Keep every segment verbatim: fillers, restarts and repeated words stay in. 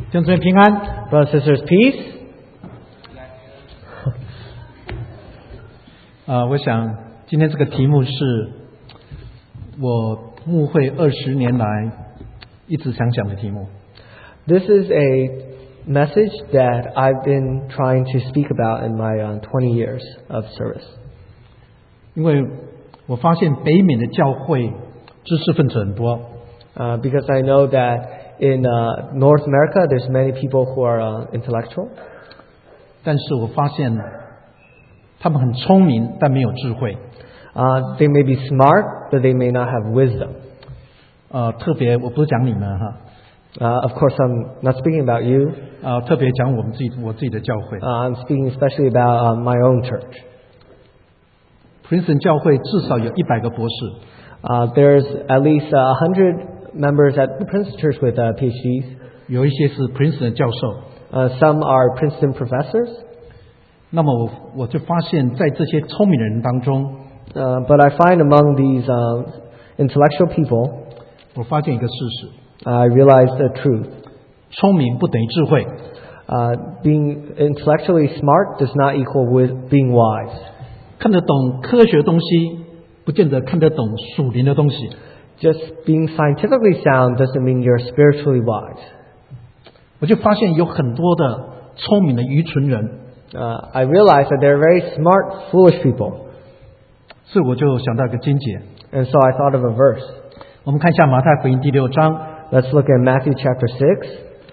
弟兄姊妹平安 Brothers and sisters, peace. 啊、呃，我想今天这个题目是我牧会二十年来一直想讲的题目。 This is a message that I've been trying to speak about in my uh, twenty years of service. 因为我发现北美的教会知识分子很多。 Uh, because I know that in uh, North America, there's many people who are uh, intellectual. 但是我发现他们很聪明，但没有智慧。 Uh, they may be smart, but they may not have wisdom. 呃，特别我不是讲你们哈。 Uh, of course, I'm not speaking about you. 呃，特别讲我们自己我自己的教会。 Uh, I'm speaking especially about uh, my own church. Princeton 教会至少有一百个博士。 Uh, there's at least a uh, hundred members at the Princeton Church with uh, PhDs. 有一些是 Princeton 的教授。 Uh, some are Princeton professors. 那么我我就发现，在这些聪明的人当中， uh, but I find among these uh, intellectual people, 我发现一个事实。 I realize the truth. 聪明不等于智慧。 Uh, being intellectually smart does not equal with being wise. 看得懂科学的东西，不见得看得懂属灵的东西。 Just being scientifically sound doesn't mean you're spiritually wise. 我就发现有很多的聪明的愚蠢人。 Uh, I realize that there are very smart, foolish people. 所以我就想到一个经节。 And so I thought of a verse. 我们看一下马太福音第六章。 Let's look at Matthew chapter six.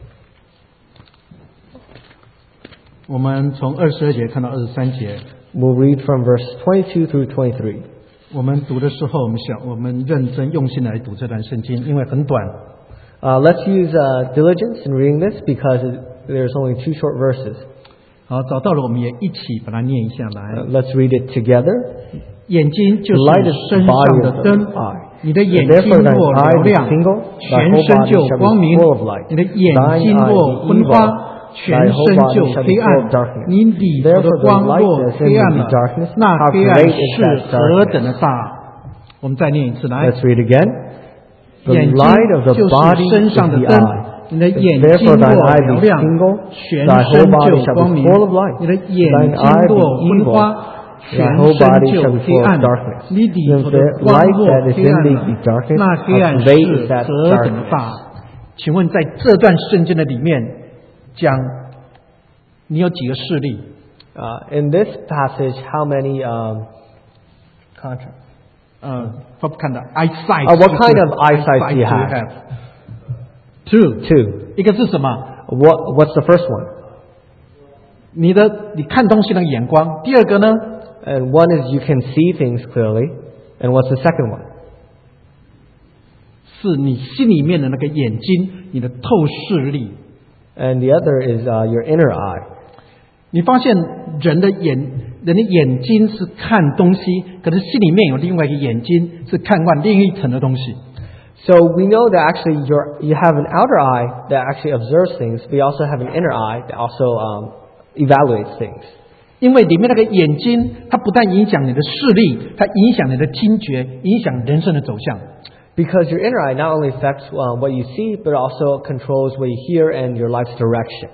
我们从二十二节看到二十三节。 We'll read from verse twenty-two through twenty-three. 我们读的时候，我们想我们认真用心来读这段圣经，因为很短。 Uh, let's use uh, diligence in reading this because it, there's only two short verses. 好，找到了，我们也一起把它念一下来。 Uh, let's read it together. 眼睛就是身上的灯，你的眼睛若嘹亮，全身就光明；你的眼睛若昏花，全身就黑暗。你里头的光若黑暗了，那黑暗是何等的大！我们再念一次来。 Let's read again. 眼睛就是身上的灯，你的眼睛若嘹亮，全身就光明；你的眼睛若昏花，全身就黑暗。你里头的光若黑暗了，那黑暗是何等的大！请问在这段圣经的里面讲，你有几个视力？ Uh, in this passage, how many um, contrast? 呃 what kind of eyesight? Uh, what kind of eyesight do you have? have? Two. Two. 一个是什么？ What, what's the first one? 你的你看东西的眼光。第二个呢？ And one is you can see things clearly. And what's the second one? 是你心里面的那个眼睛，你的透视力。 And the other is uh, your inner eye. 你发现人的眼，人的眼睛是看东西，可是心里面有另外一个眼睛是看惯另一层的东西。 So we know that actually you're, you have an outer eye that actually observes things, but you also have an inner eye that also um, evaluates things. 因为里面那个眼睛，它不但影响你的视力，它影响你的听觉，影响人生的走向。 Because your inner eye not only affects uh, what you see, but also controls what you hear and your life's direction.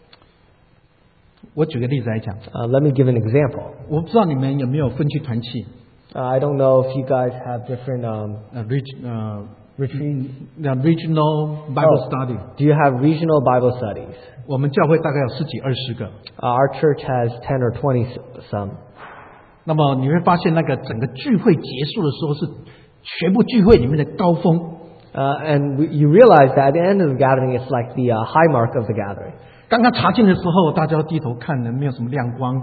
我举个例子来讲， Uh, let me give an example. 我不知道你们有没有分区团契， Uh, I don't know if you guys have different um, 呃 reg 呃 retreat regional Bible Oh. study。 Do you have regional Bible studies? 我们教会大概有十几二十个。 Uh, our church has ten or twenty some. 那么你会发现，那个整个聚会结束的时候是全部聚会里面的高峰。 Uh, and we, you realize that at the end of the gathering, it's like the uh, high mark of the gathering. 刚刚查经的时候，大家都低头看人，没有什么亮光。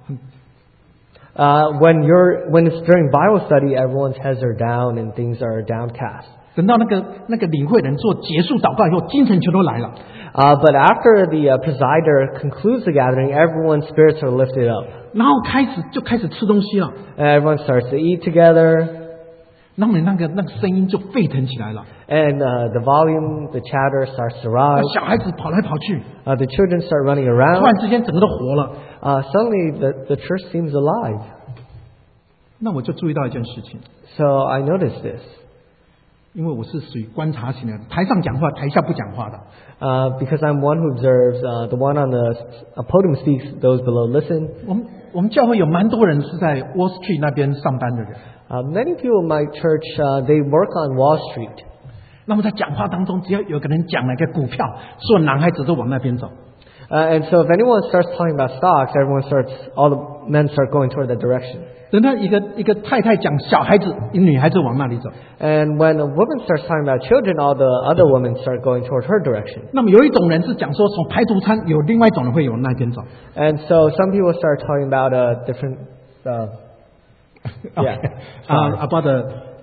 Uh, when you're when it's during Bible study, everyone's heads are down and things are downcast. 等到那个那个领会人做结束祷告以后，精神全都来了。 Uh, but after the uh, presider concludes the gathering, everyone's spirits are lifted up. 然后开始就开始吃东西了， And everyone starts to eat together. 然后你那个那个声音就沸腾起来了。 And uh, the volume, the chatter starts to rise. 小孩子跑来跑去， Uh, the children start running 突 around. 然之间整个都活了。 Uh, suddenly, the, the church seems alive. 那我就注意到一件事情， So I noticed this. 因为我是属于观察型的，台上讲话，台下不讲话的。 Uh, because I'm one who observes, uh, the one on the uh, podium speaks, those below listen. 我们我们教会有蛮多人是在 Wall Street 那边上班的人。 Uh, many people in my church, uh, they work on Wall Street. 那么在讲话当中，只要有个人讲了一个股票，所有男孩子都往那边走。 Uh, and so if anyone starts talking about stocks, everyone starts, all the men start going toward that direction. 等到一个一个太太讲小孩子，女孩子往那里走。 And when a woman starts talking about children, all the other women start going toward her direction. 那么有一种人是讲说从排毒餐，有另外一种人会往那边走。 And so some people start talking about a different, uh, yeah, uh, about the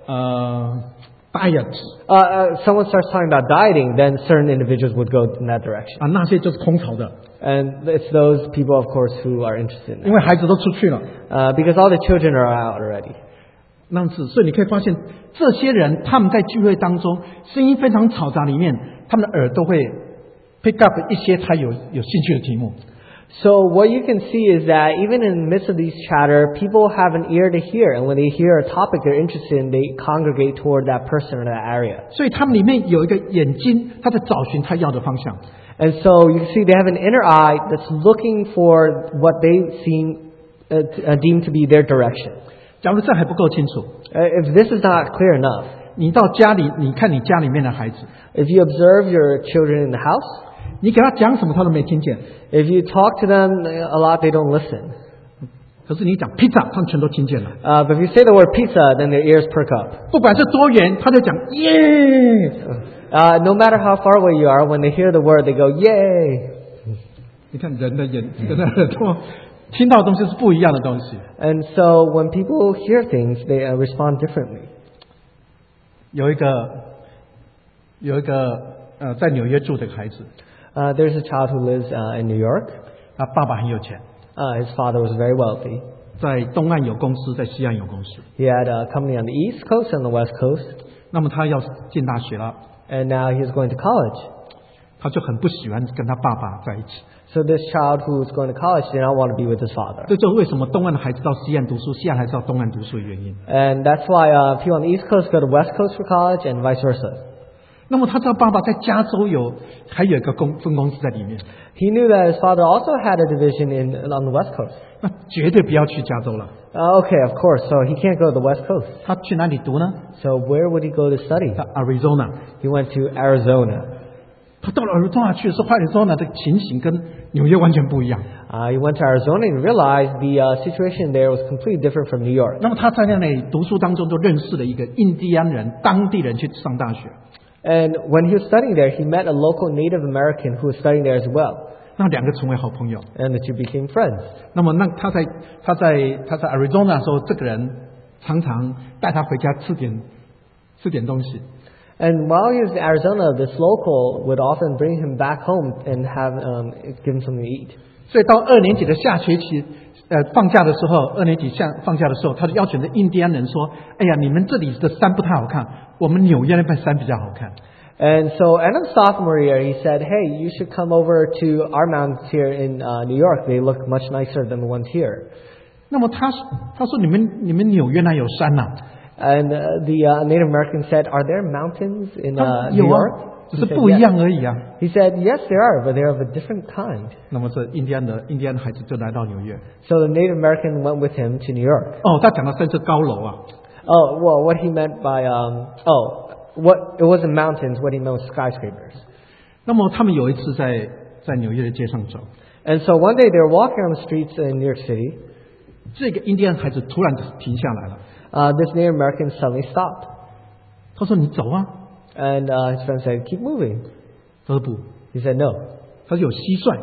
uh, diet. Uh, uh, someone starts talking about dieting, then certain individuals would go in that direction. 啊，那些就是空巢的。 And it's those people, of course, who are interested in that. 因为孩子都出去了。 Uh, because all the children are out already. 那是，所以你可以发现，这些人他们在聚会当中，声音非常嘈杂，里面他们的耳都会 pick up 一些他有有兴趣的题目。 So what you can see is that even in the midst of these chatter, people have an ear to hear, and when they hear a topic they're interested in, they congregate toward that person or that area. 所以他们里面有一个眼睛，他在找寻他要的方向。 And so you can see they have an inner eye that's looking for what they seem uh, uh, deem to be their direction. 假如这还不够清楚， Uh, if this is not clear enough, 你到家里，你看你家里面的孩子， if you observe your children in the house, 你给他讲什么他都没听见。 if you talk to them a lot, they don't listen. 可是你讲 pizza， 他们全都听见了。 Uh, but if you say the word pizza, then their ears perk up. 不管是多远，他就讲耶。 Uh, no matter how far away you are, when they hear the word, they go, yay! 你看人的眼、人的耳朵听到的东西是不一样的东西。 And so when people hear things, they uh, respond differently. 有一个有一个呃，在纽约住的孩子， Uh, there's a child who lives uh, in New York. 他爸爸很有钱， Uh, his father was very wealthy. 在东岸有公司，在西岸有公司。 He had a company on the East Coast and the West Coast. 那么他要进大学了， And now he's going to college. 他就很不喜欢跟他爸爸在一起。 So this child who's going to college did not want to be with his father. 这就是为什么东岸的孩子到西岸读书，西岸孩子到东岸读书的原因。 And that's why uh, people on the East Coast go to West Coast for college and vice versa. 那么他知道爸爸在加州有还有一个公分公司在里面， He knew that his father also had a division in on the West Coast. 那绝对不要去加州了。 Uh, okay, of course. So he can't go to the West Coast. 他去哪里读呢？ So where would he go to study? 到 Arizona。 He went to Arizona. 他到了 Arizona 去的时候 ，Arizona 的情形跟纽约完全不一样。 Uh, he went to Arizona and realized the uh, situation there was completely different from New York. 那么他在那里读书当中就认识了一个印第安人，当地人去上大学。 And when he was studying there, he met a local Native American who was studying there as well. 那两个成为好朋友。 And the two became friends. 那么那他在他在他在 Arizona 的时候，这个人常常带他回家吃点吃点东西。 And while he was in Arizona, this local would often bring him back home and have um, give him something to eat. 所以到二年级的下学期，呃，放假的时候，二年级下放假的时候，他就邀请这印第安人说：“哎呀，你们这里的山不太好看，我们纽约那边山比较好看。” And so, end of sophomore year, he said, "Hey, you should come over to our mountains here in uh, New York. They look much nicer than the ones here." 那么他他说：“你们你们纽约那有山呐、啊？” And uh, the uh, Native American said, "Are there mountains in uh, New 有啊， York?" 只 He 是 said, 不一 yes. 样而已啊。 He said, "Yes, there are, but they're of a different kind." 那么这印第安的印第安孩子就来到纽约。 So the Native American went with him to New York. 哦，他讲的山是高楼啊。 Oh, well, what he meant by um, oh, what it wasn't mountains. What he meant was skyscrapers. 那么他们有一次在在纽约的街上走， And so one day they were walking on the streets in New York City. 这个印第安孩子突然停下来了。 Uh, this Native American suddenly stopped. 他说：“你走啊。” And uh, his friend said, "Keep moving." 他说不， He said, "No." 他说有蟋蟀，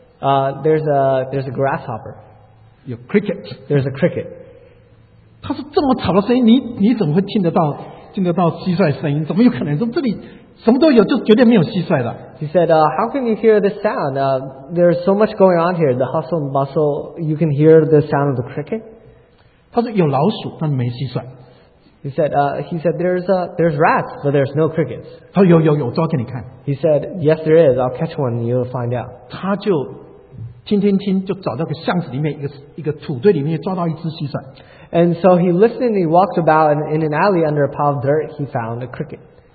Uh, there's a there's a grasshopper. 有 cricket。 There's a cricket. 他说这么吵的声音，你你怎么会听得到听得到蟋蟀声音？怎么有可能？说这里什么都有，就绝对没有蟋蟀的。 He said, uh, "How can you hear this sound? Uh, there's so much going on here. The hustle and bustle. You can hear the sound of the cricket." 他说有老鼠，但没蟋蟀。 He said, uh, "He said there's uh, there's rats, but there's no crickets." 他说有有有，我抓给你看。 He said, "Yes, there is. I'll catch one, and you'll find out." 他就听听听，就找到个巷子里面一个一个土堆里面抓到一只蟋蟀。 And so he listened and he walked about, and in an alley under a pile of dirt, he found a cricket.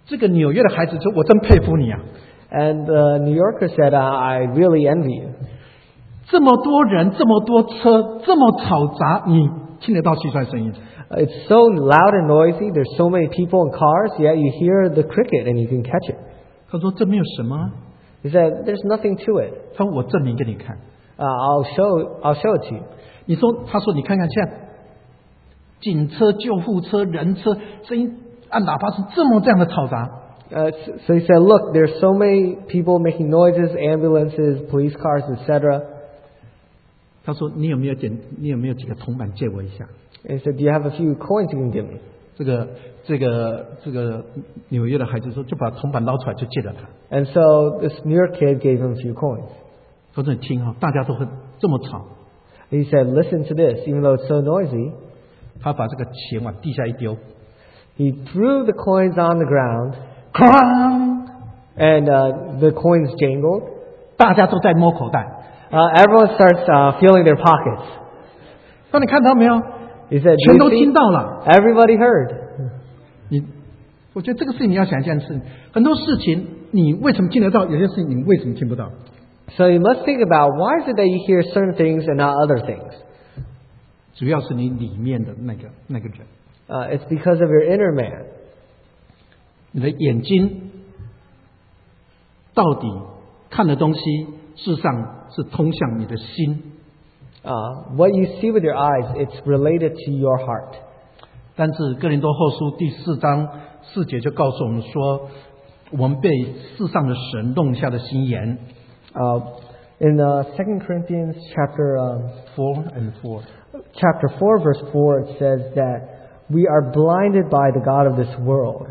这个纽约的孩子说：“我真佩服你啊！” And the New Yorker said, "I really envy you." 这么多人，这么多车，这么嘈杂，你听得到蟋蟀声音？ It's so loud and noisy. There's so many people and cars, yet you hear the cricket and you can catch it. 他说：“这没有什么。” He said, "There's nothing to it." 他说：“我证明给你看。” Uh, I'll show, I'll show it to you. 你说，他说你看看，像警车、救护车、人车，声音按喇叭是这么这样的嘈杂。 Uh, so he said, "Look, there's so many people making noises, ambulances, police cars, et cetera" 他说：“你有没有点？你有没有几个铜板借我一下？” And he said, "Do you have a few coins you can give me?" 这个这个这个纽约的孩子说，就把铜板捞出来，就借了他。 And so this New York kid gave him a few coins. 说你听哈，大家都会这么吵。 He said, "Listen to this, even though it's so noisy." 他把这个钱往地下一丢， He threw the coins on the ground, 哐！ and uh, the coins jangled. 大家都在摸口袋。 Uh, everyone starts uh, feeling their pockets. 那你看到没有？ He said, 全 "Do 都 you 听 see?" 到了。 Everybody heard. 你，我觉得这个事情你要想一件事，很多事情你为什么听得到，有些事情你为什么听不到？ So you must think about, why is it that you hear certain things and not other things? 主要是你里面的那个那个人， Uh, it's because of your inner man. 你的眼睛到底看的东西，事实上是通向你的心。 Uh, what you see with your eyes, it's related to your heart. 但是哥林多后书第四章四节就告诉我们说，我们被世上的神弄下的心眼。 Uh, in uh, Second Corinthians chapter um, Four and four. chapter four, verse four, it says that we are blinded by the God of this world.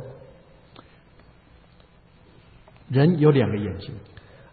人有两个眼睛，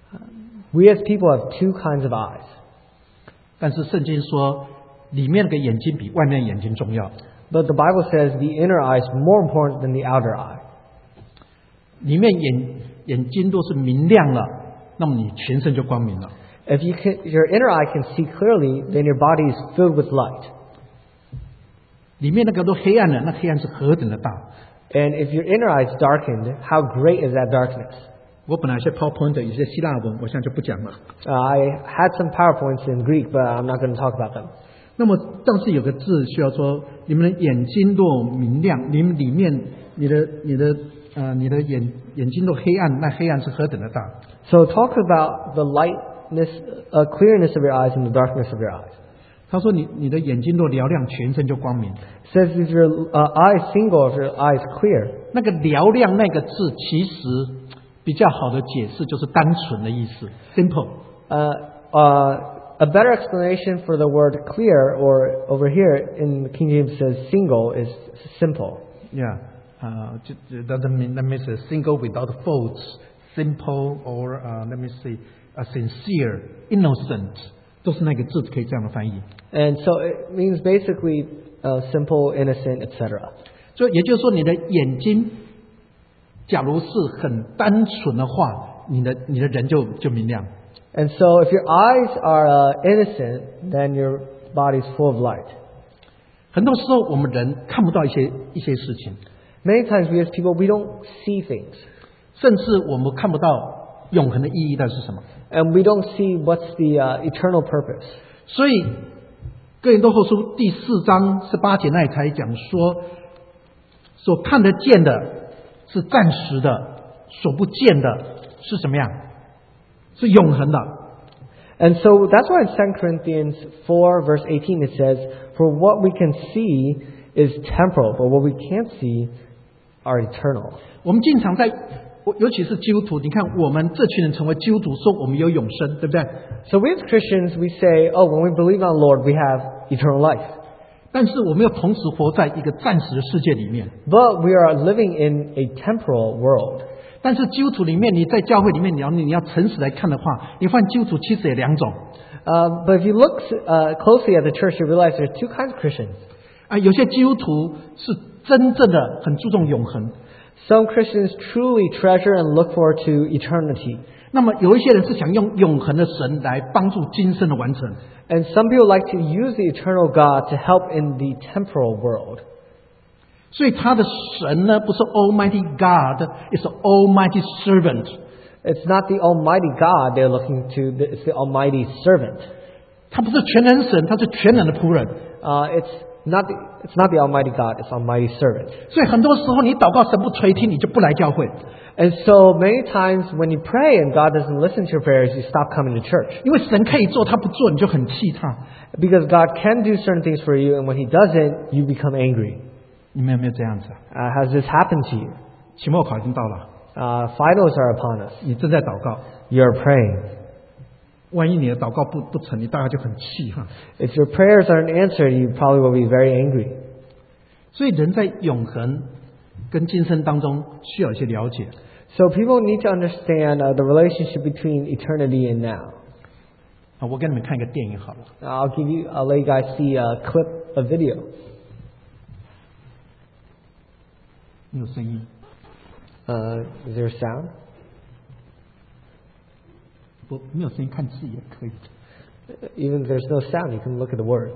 We as people have two kinds of eyes. 但是圣经说，里面那个眼睛比外面的眼睛重要。 But the Bible says the inner eye is more important than the outer eye. 里面眼眼睛都是明亮了，那么你全身就光明了。 If you can, if your inner eye can see clearly, then your body is filled with light. 里面那个都黑暗了，那黑暗是何等的大！ And if your inner eye is darkened, how great is that darkness? 我本来有些 PowerPoint 有些希腊文，我现在就不讲了。 Uh, I had some PowerPoints in Greek, but I'm not going to talk about them. 那么，但是有个字需要说，你们的眼睛若明亮，你们里面你的你的呃你的眼眼睛都黑暗，那黑暗是何等的大！ So talk about the lightness, uh, clearness of your eyes and the darkness of your eyes. 他说你你的眼睛若嘹亮，全身就光明。 It says if your uh, eye is single, if your eye is clear. 那个嘹亮那个字，其实比较好的解释就是单纯的意思 ，simple。 Uh, uh, a better explanation for the word clear, or over here in the King James says single, is simple. Yeah, uh, it doesn't mean that means a single without faults, simple or uh, let me see, a sincere, innocent， 都是那个字可以这样的翻译。 And so it means basically uh, simple, innocent, et cetera. 所以也就是说，你的眼睛假如是很单纯的话，你的你的人就就明亮。 And so if your eyes are uh, innocent, then your body is full of light. 很多时候我们人看不到一些一些事情， Many times we as people, we don't see things. 甚至我们看不到永恒的意义到底是什么。 And we don't see what's the uh, eternal purpose. 所以哥林多后书第四章十八节那里才讲说，所看得见的是暂时的，所不见的是什么样？是永恒的。 And so that's why in Second Corinthians four, verse eighteen, it says, "For what we can see is temporal, but what we can't see are eternal." 我们经常在，尤其是基督徒，你看我们这群人成为基督徒，说我们有永生，对不对？ So we as Christians, we say, "Oh, when we believe on the Lord, we have eternal life." 但是我们又同时活在一个暂时的世界里面。 But we are living in a temporal world. 但是基督徒里面，你在教会里面，你要你要诚实来看的话，你发现基督徒其实有两种。 Uh, but if you look uh, closely at the church, you realize there's two kinds of Christians. 啊，有些基督徒是真正的很注重永恒， Some Christians truly treasure and look forward to eternity. 那么有一些人是想用永恒的神来帮助今生的完成。 And some people like to use the eternal God to help in the temporal world. 所以他的神呢，不是 Almighty God, it's Almighty Servant. It's not the Almighty God they're looking to, it's the Almighty Servant. 他不是全能神，他是全能的仆人。 Uh, it's not the, it's not the Almighty God, it's Almighty Servant. 所以很多时候你祷告神不垂听，你就不来教会。 And so many times when you pray and God doesn't listen to your prayers, you stop coming to church. 因为神可以做，他不做，你就很气他。 Because God can do certain things for you, and when He doesn't, you become angry. 你们有没有这样子？ Uh, has this happened to you? 期末考已经到了， Uh, finals are upon us. 你正在祷告， You're praying. 万一你的祷告不不成，你大概就很气哈。 If your prayers aren't answered, you probably will be very angry. 所以人在永恒跟今生当中需要一些了解。 So people need to understand uh, the relationship between eternity and now. 啊，我给你们看一个电影好了。 I'll give you, I'll let you guys see a clip, a video. 没有声音。 Uh, is there a sound? 不，没有声音，看字也可以。 Even if there's no sound, you can look at the words.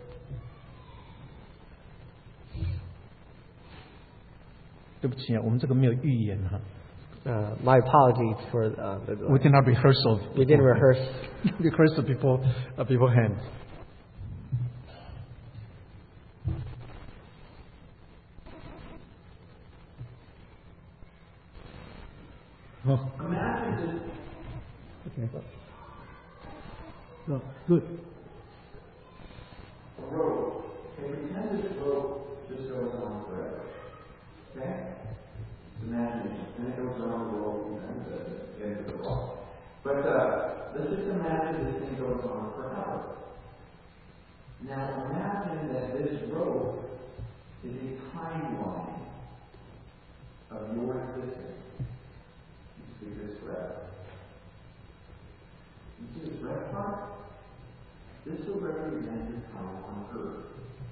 对不起啊，我们这个没有预演哈。 Uh, my apologies for uh, the We did not rehearsal. We didn't rehearse. rehearse before uh, beforehand. Oh. Imagine this. Okay. So, good. A road. Okay, pretend this road just goes on forever. Okay? Imagine it. And it goes on the road and the end of the road. But uh, let's just imagine this thing goes on forever. Now imagine that this road is a timeline of your existence. You see this red. You see this red part? This will represent your time on earth.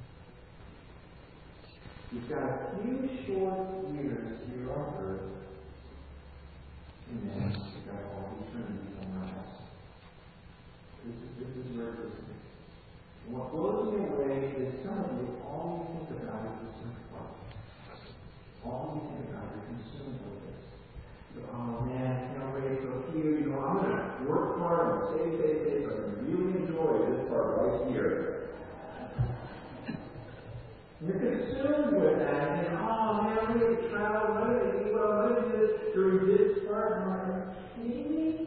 You've got a few short years here on earth, and then you've got all eternity somewhere else. This is, this is where this is. And what blows me away is some of you, all you think about is this next part. All you think about is consumed with this. So, oh man, I can't wait till here. You know, I'm going to work hard and save, save, save, but I really enjoy this part right here. You're consumed with that, and oh man, I'm going to travel, I'm going to eat well, I'm going to do this during this part. And I'm like, kidding me?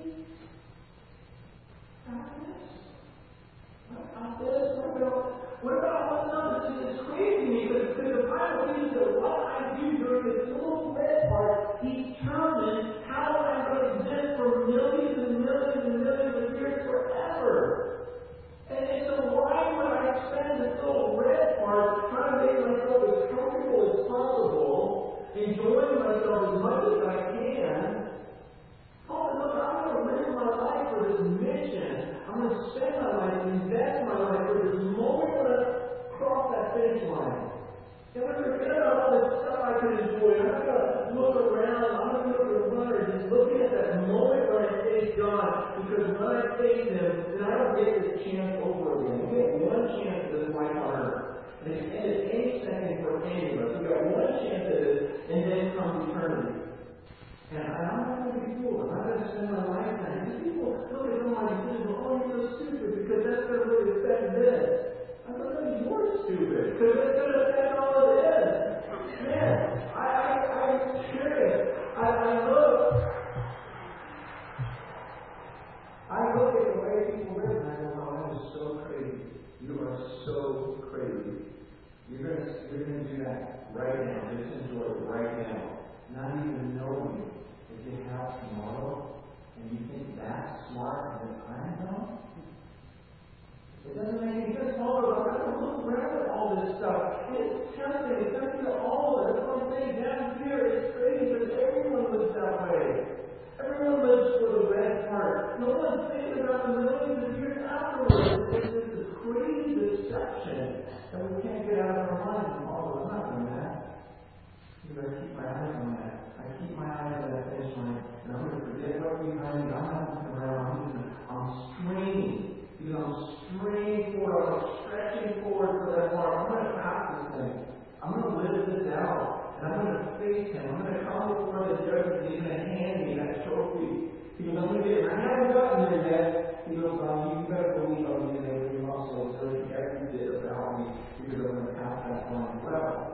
Got this? What about this? What about, what about all this stuff? This is crazy to me because the Bible teaches that what I do during this little red part determines how I'm going to exist for millions and millions and millions of years forever. And, and so why would I spend this little red part trying to make myself as comfortable as possible, enjoying myself as much as I can? Oh, look, I'm going to live my life for this mission. I'm going to spend my life, invest my life for this moment when I cross that finish line. And when I forget about all this stuff I can enjoy, I'm not going to look around, I'm not going to look around, just looking at that moment when I face God, because when I face Him, then I don't get this chance over again. We get one chance at this life on earth. And it's ended any second for any of us. We got one chance at this, and then comes eternity. And I'm not going to be fooled. I'm not going to spend my lifetime. These people look at all my decisions, oh, you're so stupid, because that's going to really affect this. I thought that you're stupid, because it's going to affect all of this. Man, I, I, I'm curious. I, I look. I look at the way people live, and I go, wow, that is so crazy. You are so crazy. You're going to, you're going to do that right now. Just enjoy it right now. Not even knowing if you have tomorrow, and you think that's smart and that I'm dumb. It doesn't make any sense. All of us, I don't look around at all this stuff. It's tempting. It's tempting to all of us. That's what I'm saying. Down here, it's crazy because everyone lives that way. Everyone lives for the red part. No one's thinking about the millions of years afterwards. It's just this crazy deception that we can't get out of our minds. And all of us, I'm not doing that. Because I keep my eyes on that. I keep my eyes on that finish line. And I'm going to forget what's behind me. I'm not looking around. I'm, just, I'm straining. Because I'm straining forward. I'm stretching forward for that part. I'm going to pass this thing. I'm going to live this out. him. I'm going to come before the judge and he's going to hand me that trophy. He goes, I'm going to get it. I haven't gotten there yet. He goes, um, you better believe I'm going to get it also. So he every bit about me because I'm going to pass that on as well.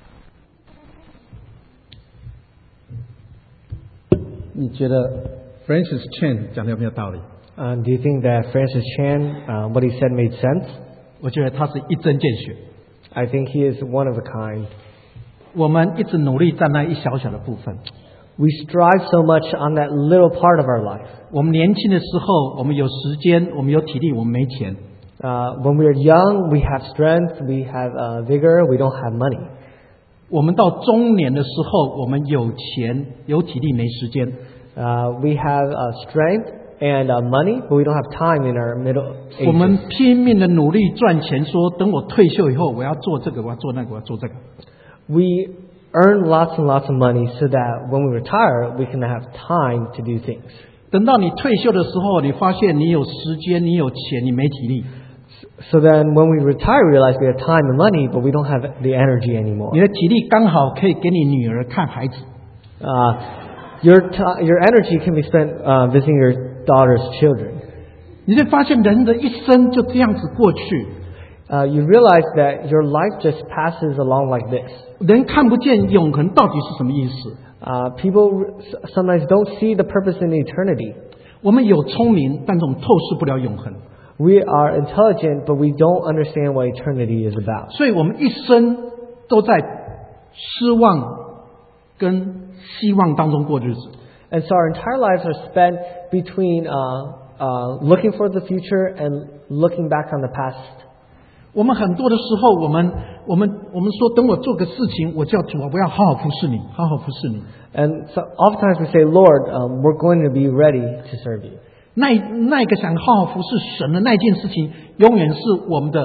你觉得 Francis Chan 讲的有没有道理？ Uh, do you think that Francis Chan, uh, what he said made sense? 我觉得他是一针见血。 I think he is one of a kind. 我们一直努力在那一小小的部分。 We strive so much on that little part of our life. 我们年轻的时候，我们有时间，我们有体力，我们没钱。 Uh, when we are young, we have strength, we have uh, vigor, we don't have money. 我们到中年的时候，我们有钱、有体力，没时间。 Uh, we have uh, strength and uh, money, but we don't have time in our middle 我们 ages. 拼命的努力赚钱，说等我退休以后，我要做这个，我要做那个，我要做这个。 We earn lots and lots of money so that when we retire, we can have time to do things. 等到你退休的时候，你发现你有时间，你有钱，你没体力。 So then when we retire, we realize we have time and money, but we don't have the energy anymore. 你的体力刚好可以给你女儿看孩子。 Uh, your, t- your energy can be spent uh, visiting your daughter's children. 你就发现人的一生就这样子过去， Uh, you realize that your life just passes along like this. 人看不见永恒到底是什么意思。 Uh, people s- sometimes don't see the purpose in eternity. 我们有聪明，但是我们透视不了永恒， We are intelligent, but we don't understand what eternity is about. 所以我们一生都在失望跟希望当中过日子。 And so our entire lives are spent between uh, uh, looking for the future and looking back on the past. 我们很多的时候，我们我们我们说，等我做个事情，我叫主啊，我要好好服侍你，好好服侍你。 And so oftentimes we say, Lord, um, we're going to be ready to serve you. 那那个想好好服侍神的那件事情，永远是我们的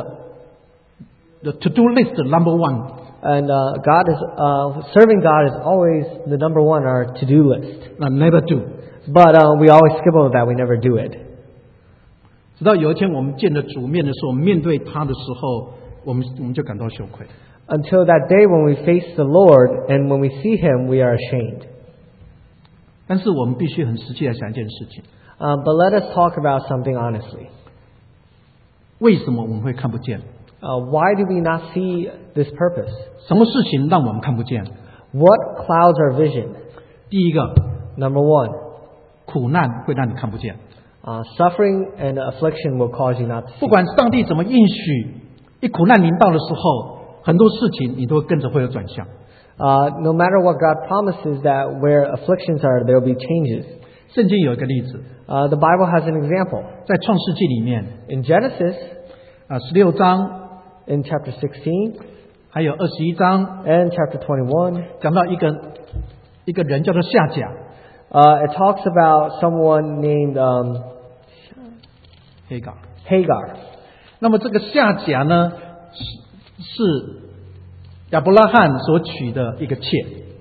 the to do list number one。 And uh, God is uh, serving God is always the number one on our to-do list. I never do。 But uh, we always skip over that. We never do it. 直到有一天我们见着主面的时候，我们面对他的时候，我们我们就感到羞愧。 Until that day when we face the Lord and when we see Him, we are ashamed. 但是我们必须很实际的想一件事情： Uh, but let us talk about something honestly. 为什么我们会看不见？ Uh, why do we not see this purpose? 什么事情让我们看不见？ What clouds our vision? 第一个， Number one, 苦难会让你看不见。 uh, suffering and affliction will cause you not to 不 see. 管上帝怎么应许，一苦难临到的时候，很多事情你都会跟着会有转向。 Uh, no matter what God promises, that where afflictions are, there will be changes. 圣经有一个例子， Uh, the Bible has an example. 在创世纪里面 In Genesis, 啊，十六章 in chapter sixteen 还有二十一章， and chapter twenty-one, 讲到一个一个人叫做夏甲， uh, it talks about someone named um, 黑港。 Hagar. 那么这个夏甲呢，是是亚伯拉罕所娶的一个妾。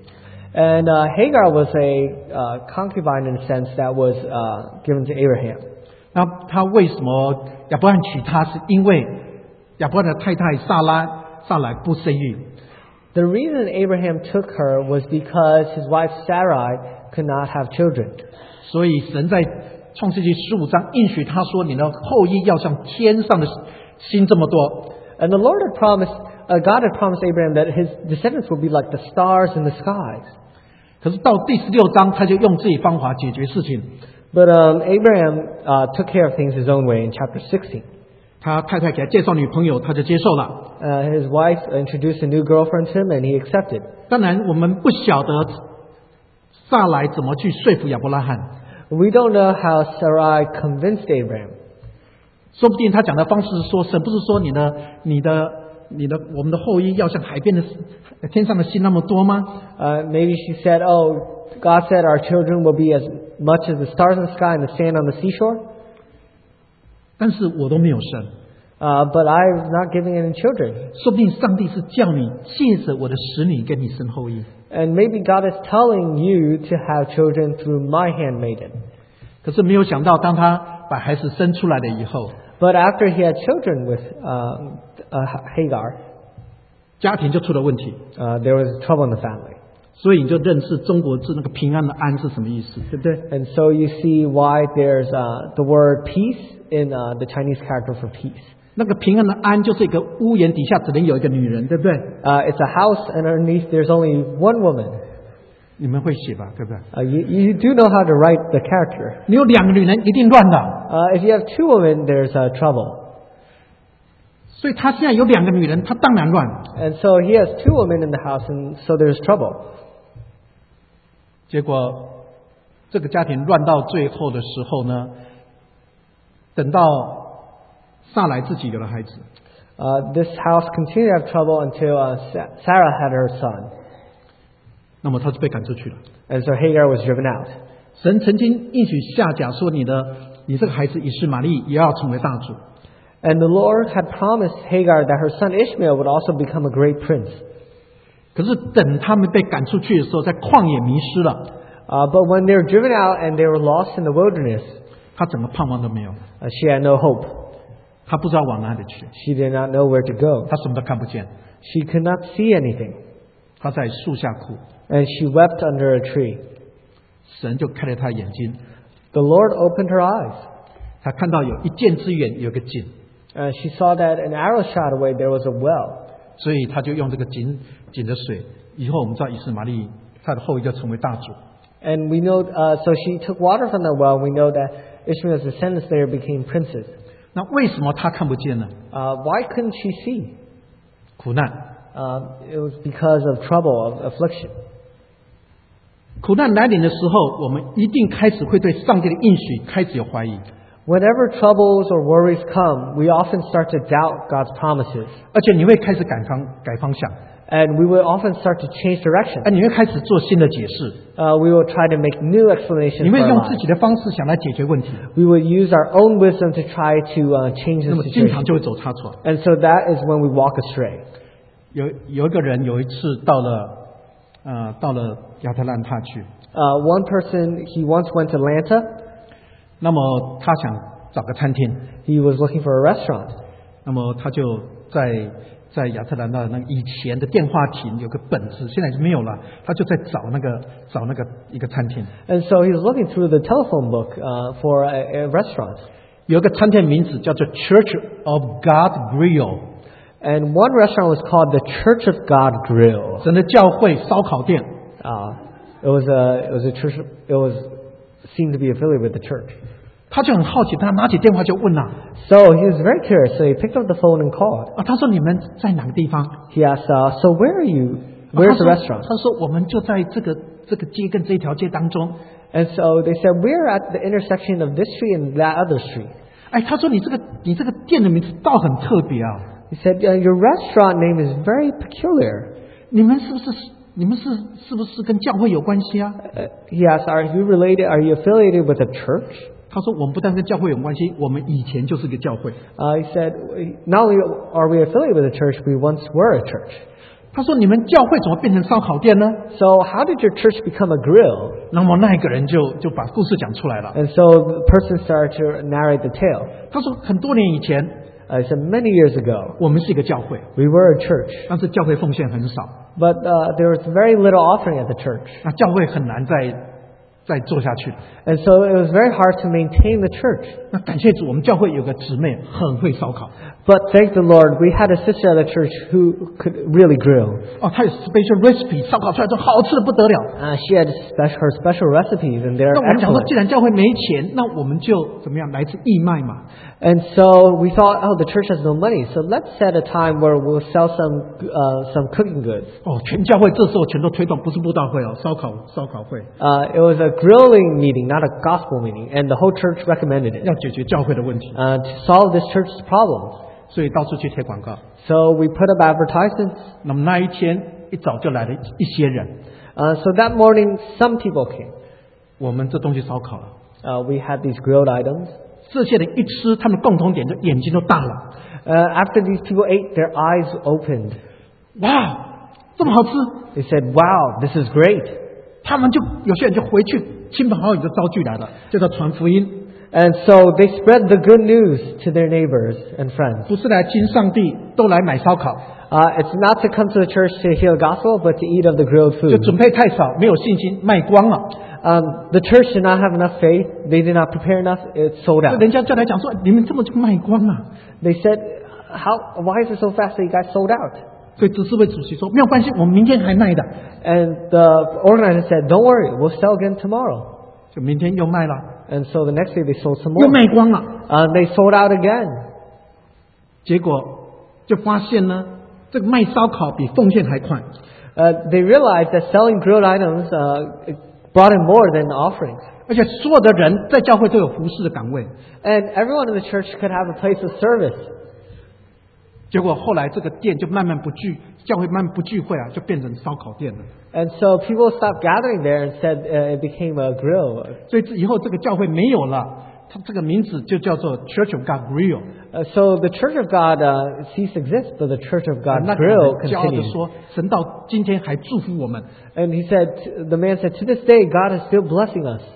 And uh, Hagar was a uh, concubine in a sense that was uh, given to Abraham. 那他为什么亚伯拉罕娶她？是因为亚伯拉罕的太太撒拉撒来不生育。 The reason Abraham took her was because his wife Sarai could not have children. 所以神在创世纪十五章应许他说：“你的后裔要像天上的星这么多。” And the Lord had promised, uh, God had promised Abraham that his descendants would be like the stars in the skies. 可是到第十六章，他就用自己方法解决事情。 But um, Abraham uh, took care of things his own way in chapter sixteen. 他太太给他介绍女朋友，他就接受了。 Uh, his wife introduced a new girlfriend to him and he accepted. 当然，我们不晓得撒来怎么去说服亚伯拉罕， We don't know how Sarai convinced Abraham. 说不定他讲的方式是说，神不是说你的、你的、你的我们的后裔要像海边的天上的星那么多吗？ Uh, maybe she said, oh, God said our children will be as much as the stars in the sky and the sand on the seashore. 但是我都没有生， Uh, but I'm not giving any children. 说不定上帝是叫你借着我的使女跟你生后裔。 And maybe God is telling you to have children through my handmaiden. 可是没有想到，当他把孩子生出来了以后， But after he had children with uh, uh, Hagar, 家庭就出了问题。 uh, there was trouble in the family. 所以你就认识中国字那个平安的安是什么意思，对不对？ And so you see why there's uh, the word peace in uh, the Chinese character for peace. 那个平安的安就是一个屋檐底下只能有一个女人，对不对？ Uh, it's a house, and underneath there's only one woman. 你们会写吧，对不对？ Uh, you, you do know how to write the character. 你有两个女人一定乱的， Uh, if you have two women, there's uh, trouble. 所以他现在有两个女人，他当然乱。 And so he has two women in the house, and so there's trouble. 结果这个家庭乱到最后的时候呢，等到撒来自己有了孩子， Uh, this house continued to have trouble until uh, Sa- Sarah had her son. 那么他就被赶出去了。 And so Hagar was driven out. 神曾经应许夏甲说：“你的，你这个孩子以实玛利也要成为大主。” And the Lord had promised Hagar that her son Ishmael would also become a great prince. 可是等他们被赶出去的时候，在旷野迷失了， Uh, but when they were driven out and they were lost in the wilderness, 他整个盼望都没有了， uh, she had no hope. 他不知道往哪里去， She did not know where to go. 他什么都看不见， She could not see anything. 他在树下哭， And she wept under a tree. 神就开了他眼睛， The Lord opened her eyes. 他看到有一箭之远有个井， Uh, she saw that an arrow shot away there was a well. 所以他就用这个井井的水，以后我们知道以实玛利他的后裔就成为大主。 And we know, uh, so she took water from the well. We know that Ishmael's descendants there became princes. 那为什么他看不见呢？ Uh, why couldn't she see? 苦难， Uh, it was because of trouble, of affliction. 苦难来临的时候，我们一定开始会对上帝的应许开始有怀疑， Whenever troubles or worries come, we often start to doubt God's promises. 而且你会开始改方改方向， And we will often start to change direction. 而你会开始做新的解释， Uh, we will try to make new explanations 你 for 会 our 用自 lives. 己的方式想来解决问题， We will use our own wisdom to try to uh, change 那 the 么经常 situation. 就会走差错。 And so that is when we walk astray. 有有一个人有一次到了呃到了亚特兰大去， Uh, one person, he once went to Atlanta. 那么他想找个餐厅， He was looking for a restaurant. 那么他就在在亚特兰大那个以前的电话亭有个本子，现在是没有了，他就在找那个找那个一个餐厅， And so he was looking through the telephone book uh, for a, a restaurant. 有一个餐厅名字叫做 Church of God Grill， And one restaurant was called the Church of God Grill. 神的教会烧烤店。 Uh, it was a it was a church. It was seemed to be affiliated with the church. 他就很好奇，他拿起电话就问了 So he was very curious. So he picked up the phone and called. 啊，他说你们在哪个地方？ He asked, uh, "So where are you? 啊 Where's 他 the 说 restaurant?" 他说我们就在这个这个街跟这一条街当中。 And so they said, "We're at the intersection of this street and that other street." 哎，他说你这个你这个店的名字倒很特别啊， He said, uh, "Your restaurant name is very peculiar." 你们是不是你们是是不是跟教会有关系啊？ Uh, he asked, "Are you related? Are you affiliated with a church?" 他说我们不但跟教会有关系，我们以前就是个教会。 Uh, he said, "Not only are we affiliated with a church, we once were a church." 他说你们教会怎么变成烧烤店呢？ So how did your church become a grill? 那么那一个人就就把故事讲出来了。 And so the person started to narrate the tale. 他说很多年以前 Uh, he said, "Many years ago, 我们是一个教会， we were a church, 但是教会奉献很少， but uh, there was very little offering at the church. 那教会很难再再做下去。 And so it was very hard to maintain the church. 那感谢主，我们教会有个姊妹很会烧烤。 But thank the Lord, we had a sister at the church who could really grill. 哦，她有 special recipe，烧烤出来之后好吃的不得了。 Uh, she had special, her special recipes, and they're 那我们讲说， excellent. 既然教会没钱，那我们就怎么样来自义卖嘛？ And so we thought, oh, the church has no money, so let's set a time where we'll sell some uh, some cooking goods. 哦，全教会这时候全都推动，不是布道会哦，烧烤烧烤会， Uh, it was a grilling meeting, not a gospel meeting, and the whole church recommended it 要解决教会的问题， uh, to solve this church's problems. 所以到处去贴广告。 So we put up advertisements. 那么那一天一早就来了一些人， Uh, so that morning, some people came. 我们这东西烧烤了， Uh, we had these grilled items. 这些人一吃，他们共同点就眼睛都大了， Uh, after these people ate, their eyes opened. 哇，这么好吃！ They said, "Wow, this is great." 他们就有些人就回去，亲朋好友就招聚来了，就在传福音。 And so they spread the good news to their neighbors and friends. 不是来听上帝，都来买烧烤。 Uh, it's not to come to the church to hear the gospel, but to eat of the grilled 就 food. 准备太少，没有信心，卖光了。 Um, the church did not have enough faith. They did not prepare enough. It sold out. 人家就来讲说，你们这么就卖光了。 They said, "How? Why is it so fast that you guys sold out?" 所以执事会主席说，没有关系，我们明天还卖的， And the organizer said, "Don't worry, we'll sell again tomorrow." 就明天又卖了， And so the next day they sold some 又 more. 卖光了。 Uh, they sold out again. 结果就发现呢，这个卖烧烤比奉献还快。 Uh, they realized that selling grilled items uh, brought in more than offerings. 而且所有的人在教会都有服侍的岗位。 And everyone in the church could have a place of service. 结果后来这个店就慢慢不聚，教会慢慢不聚会啊，就变成烧烤店了。 And so people stopped gathering there and said uh, it became a grill. 所以以后这个教会没有了，它这个名字就叫做 Church of God Grill。 Uh, so the Church of God uh, ceased to exist, but the Church of God 那个 Grill 人骄傲地 continued. 说，神到今天还祝福我们。 And he said, the man said, to this day, God is still blessing us.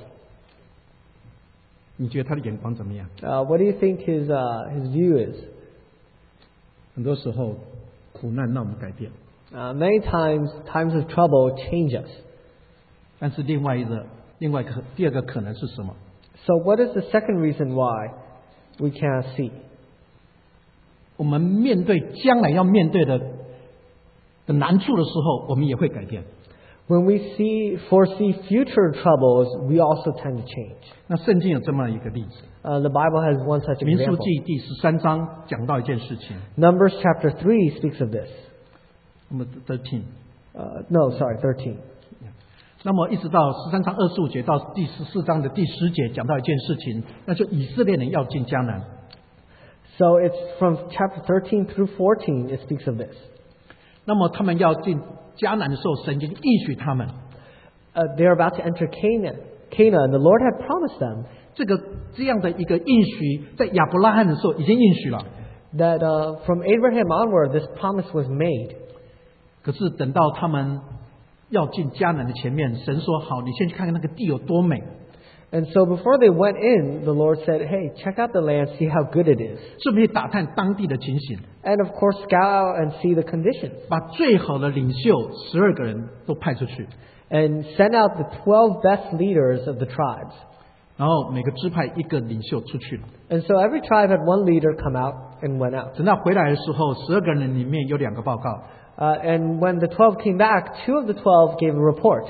你觉得他的眼光怎么样？ Uh, what do you think his uh, his view is? 很多时候，苦难让我们改变， Uh, many times, times of trouble change us. 但是另外一个，另外一个第二个可能是什么？ So what is the second reason why we cannot see? 我们面对将来要面对的的难处的时候，我们也会改变。 When we see foresee future troubles, we also tend to change. 那圣经有这么一个例子， Uh, the Bible has one such 民数 example. 记第十三章讲到一件事情。 Numbers chapter three speaks of this. 那么 thirteen， Uh, no, sorry, thirteen. 那么一直到十三章二十五节到第十四章的第十节讲到一件事情，那就以色列人要进迦南。 So it's from chapter thirteen through fourteen, it speaks of this. 那么他们要进迦南的时候，神已经应许他们， Uh, they're about to enter Canaan, Canaan, and the Lord had promised them 这个这样的一个应许，在亚伯拉罕的时候已经应许了。 that uh, from Abraham onward, this promise was made. 可是等到他们要进迦南的前面，神说：“好，你先去看看那个地有多美。” And so before they went in, the Lord said, "Hey, check out the land, see how good it is." 顺便打探当地的情形， And of course, scout out and see the conditions. 把最好的领袖十二个人都派出去， And send out the twelve best leaders of the tribes. 然后每个支派一个领袖出去了。 And so every tribe had one leader come out and went out. 等到回来的时候，十二个人里面有两个报告， Uh, and when the twelve came back, two of the twelve gave a report.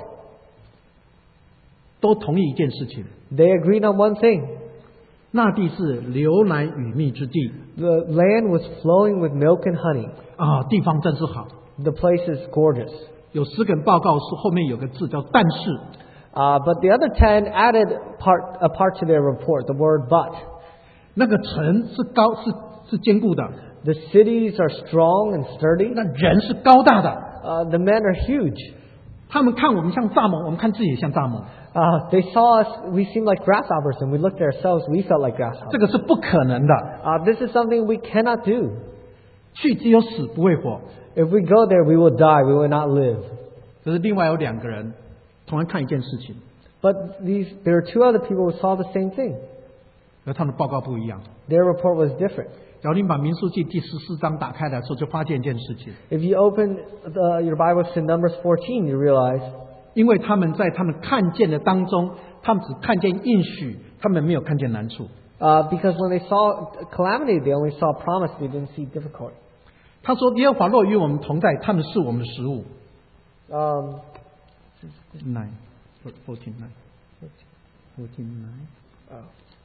都同意一件事情： They agreed on one thing. 那地是流奶与蜜之地 The land was flowing with milk and honey. 啊，地方真是好。 The place is gorgeous. 有十个人报告说后面有个字叫“但是 Uh, but the other ten added part, a part to their report, the word but. ”， 那个城是高是是坚固的， The cities are strong and sturdy. 那人是高大的。 Uh, the men are huge. 他们看我们像蚱蜢，我们看自己也像蚱蜢， Uh, they saw us, we seemed like grasshoppers, and we looked at ourselves, we felt like 这 grasshoppers. 个是不可能的。 Uh, this is something we cannot do. 去只有死不会活。 If we go there, we will die, we will not live. 可是另外有两个人同样看一件事情， But these, there are two other people who saw the same thing. 而他们的报告不一样。 Their report was different. 然后你把民数记第十四章打开来的时候，就发现一件事情， If you open the, your Bibles to Numbers fourteen, you realize 因为他们在他们看见的当中，他们只看见应许，他们没有看见难处。 uh, because when they saw calamity, they only saw promise, they didn't see difficulty. 他说：“耶和华若与我们同在，他们是我们的食物。” Um, Nine, fourteen, nine, fourteen, nine. oh.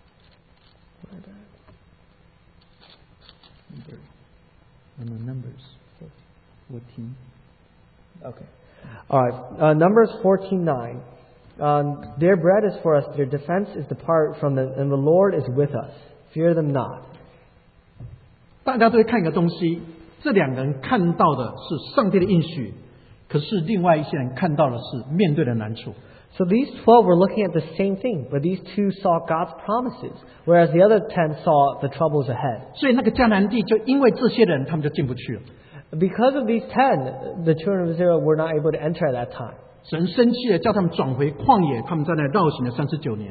No, no, numbers. Fourteen. Okay. All right. Uh, Numbers fourteen nine. Um, their bread is for us, their defense is depart from them, and the Lord is with us. Fear them not. 大家都会看一个东西，这两个人看到的是上帝的应许，可是另外一些人看到的是面对的难处。 So these twelve were looking at the same thing, but these two saw God's promises, whereas the other ten saw the troubles ahead. 所以那个迦南地就因为这些人，他们就进不去了。 Because of these ten, the children of Israel were not able to enter at that time. 神生气了，叫他们转回旷野，他们在那绕行了三十九年。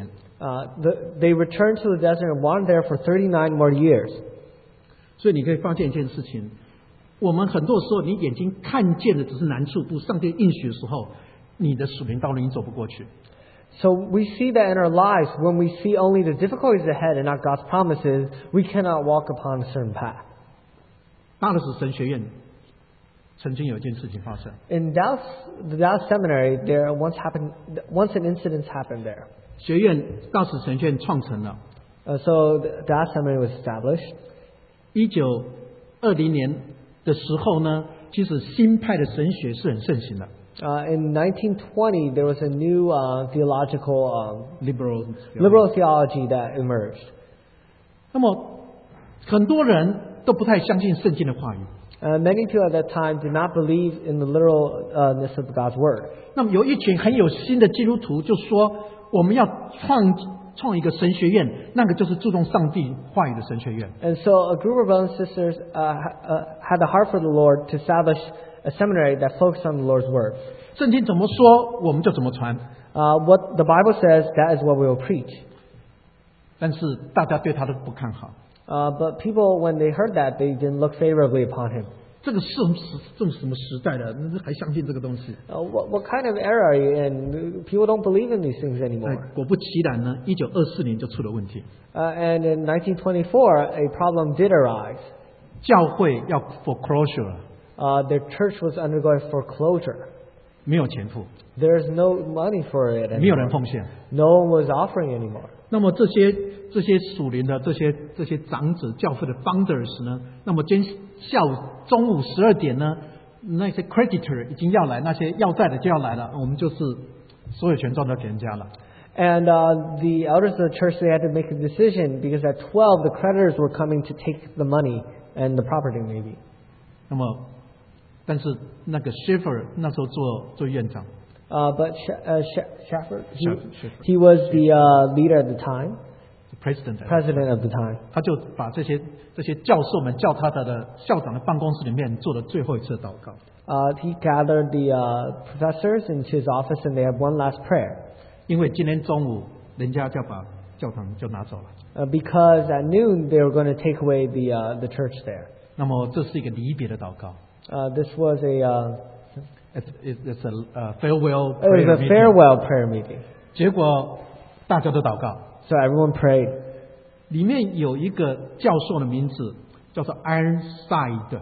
Uh, the, they returned to the desert and wandered there for thirty-nine more years. 所以你可以发现一件事情，我们很多时候你眼睛看见的只是难处，不上帝应许的时候，你的属灵道路你走不过去。 So we see that in our lives, when we see only the difficulties ahead and not God's promises, we cannot walk upon a certain path. 大的是神学院曾经有一件事情发生。 In Dallas, the Dallas Seminary, there once happened, once an incident happened there. 学院大使神学院创成了。 Uh, so the Dallas Seminary was established. 一九二零年的时候呢，其实新派的神学是很盛行的。 Uh, in nineteen twenty, there was a new uh, theological um, liberal liberal theology that emerged. 那么很多人都不太相信圣经的话语。 Uh, many people at that time did not believe in the literalness of God's word. 那么有一群很有心的基督徒就说，我们要创创一个神学院，那个就是注重上帝话语的神学院。 And so a group of brothers and sisters uh, uh, had the heart for the Lord to establish a seminary that focused on the Lord's word. 圣经怎么说，我们就怎么传。 Uh, what the Bible says, that is what we will preach. 但是大家对他都不看好。 Uh, but people, when they heard that, they didn't look favorably upon him. 这个是这什么时代的，还相信这个东西？ Uh, what, what kind of era are you in? People don't believe in these things anymore. 果不其然呢，一九二四年就出了问题。 Uh, and in nineteen twenty-four, a problem did arise. 教会要 foreclosure。 Uh, their church was undergoing foreclosure. 没有钱付。 There's no money for it anymore. 没有人奉献。 No one was offering anymore. 那么这些这些属灵的这些这些长者教会的 founders 呢？那么今天下午中午十二点呢，那些 creditor 已经要来，那些要债的就要来了，我们就是所有权状都给人家了。 And uh, the elders of the church, they had to make a decision because at twelve the creditors were coming to take the money and the property maybe. 那么，但是那个 Schiffer 那时候做做院长。 Uh, but Sh- uh, Sh- Schaffer, he, Schaffer. he was the uh, leader at the time, President, president of the time. 他就把这些这些教授们叫他的的校长的办公室里面做了最后一次祷告。 Uh, he gathered the uh, professors into his office and they had one last prayer. 因为今天中午人家就把教堂就拿走了。 Uh, because at noon they were going to take away the uh, the church there. 那么这是一个离别的祷告。 Uh, this was a uh, It's, it's a uh, farewell it prayer was a meeting. farewell prayer meeting. 结果大家都祷告， So everyone prayed. 里面有一个教授的名字叫做 Ironside，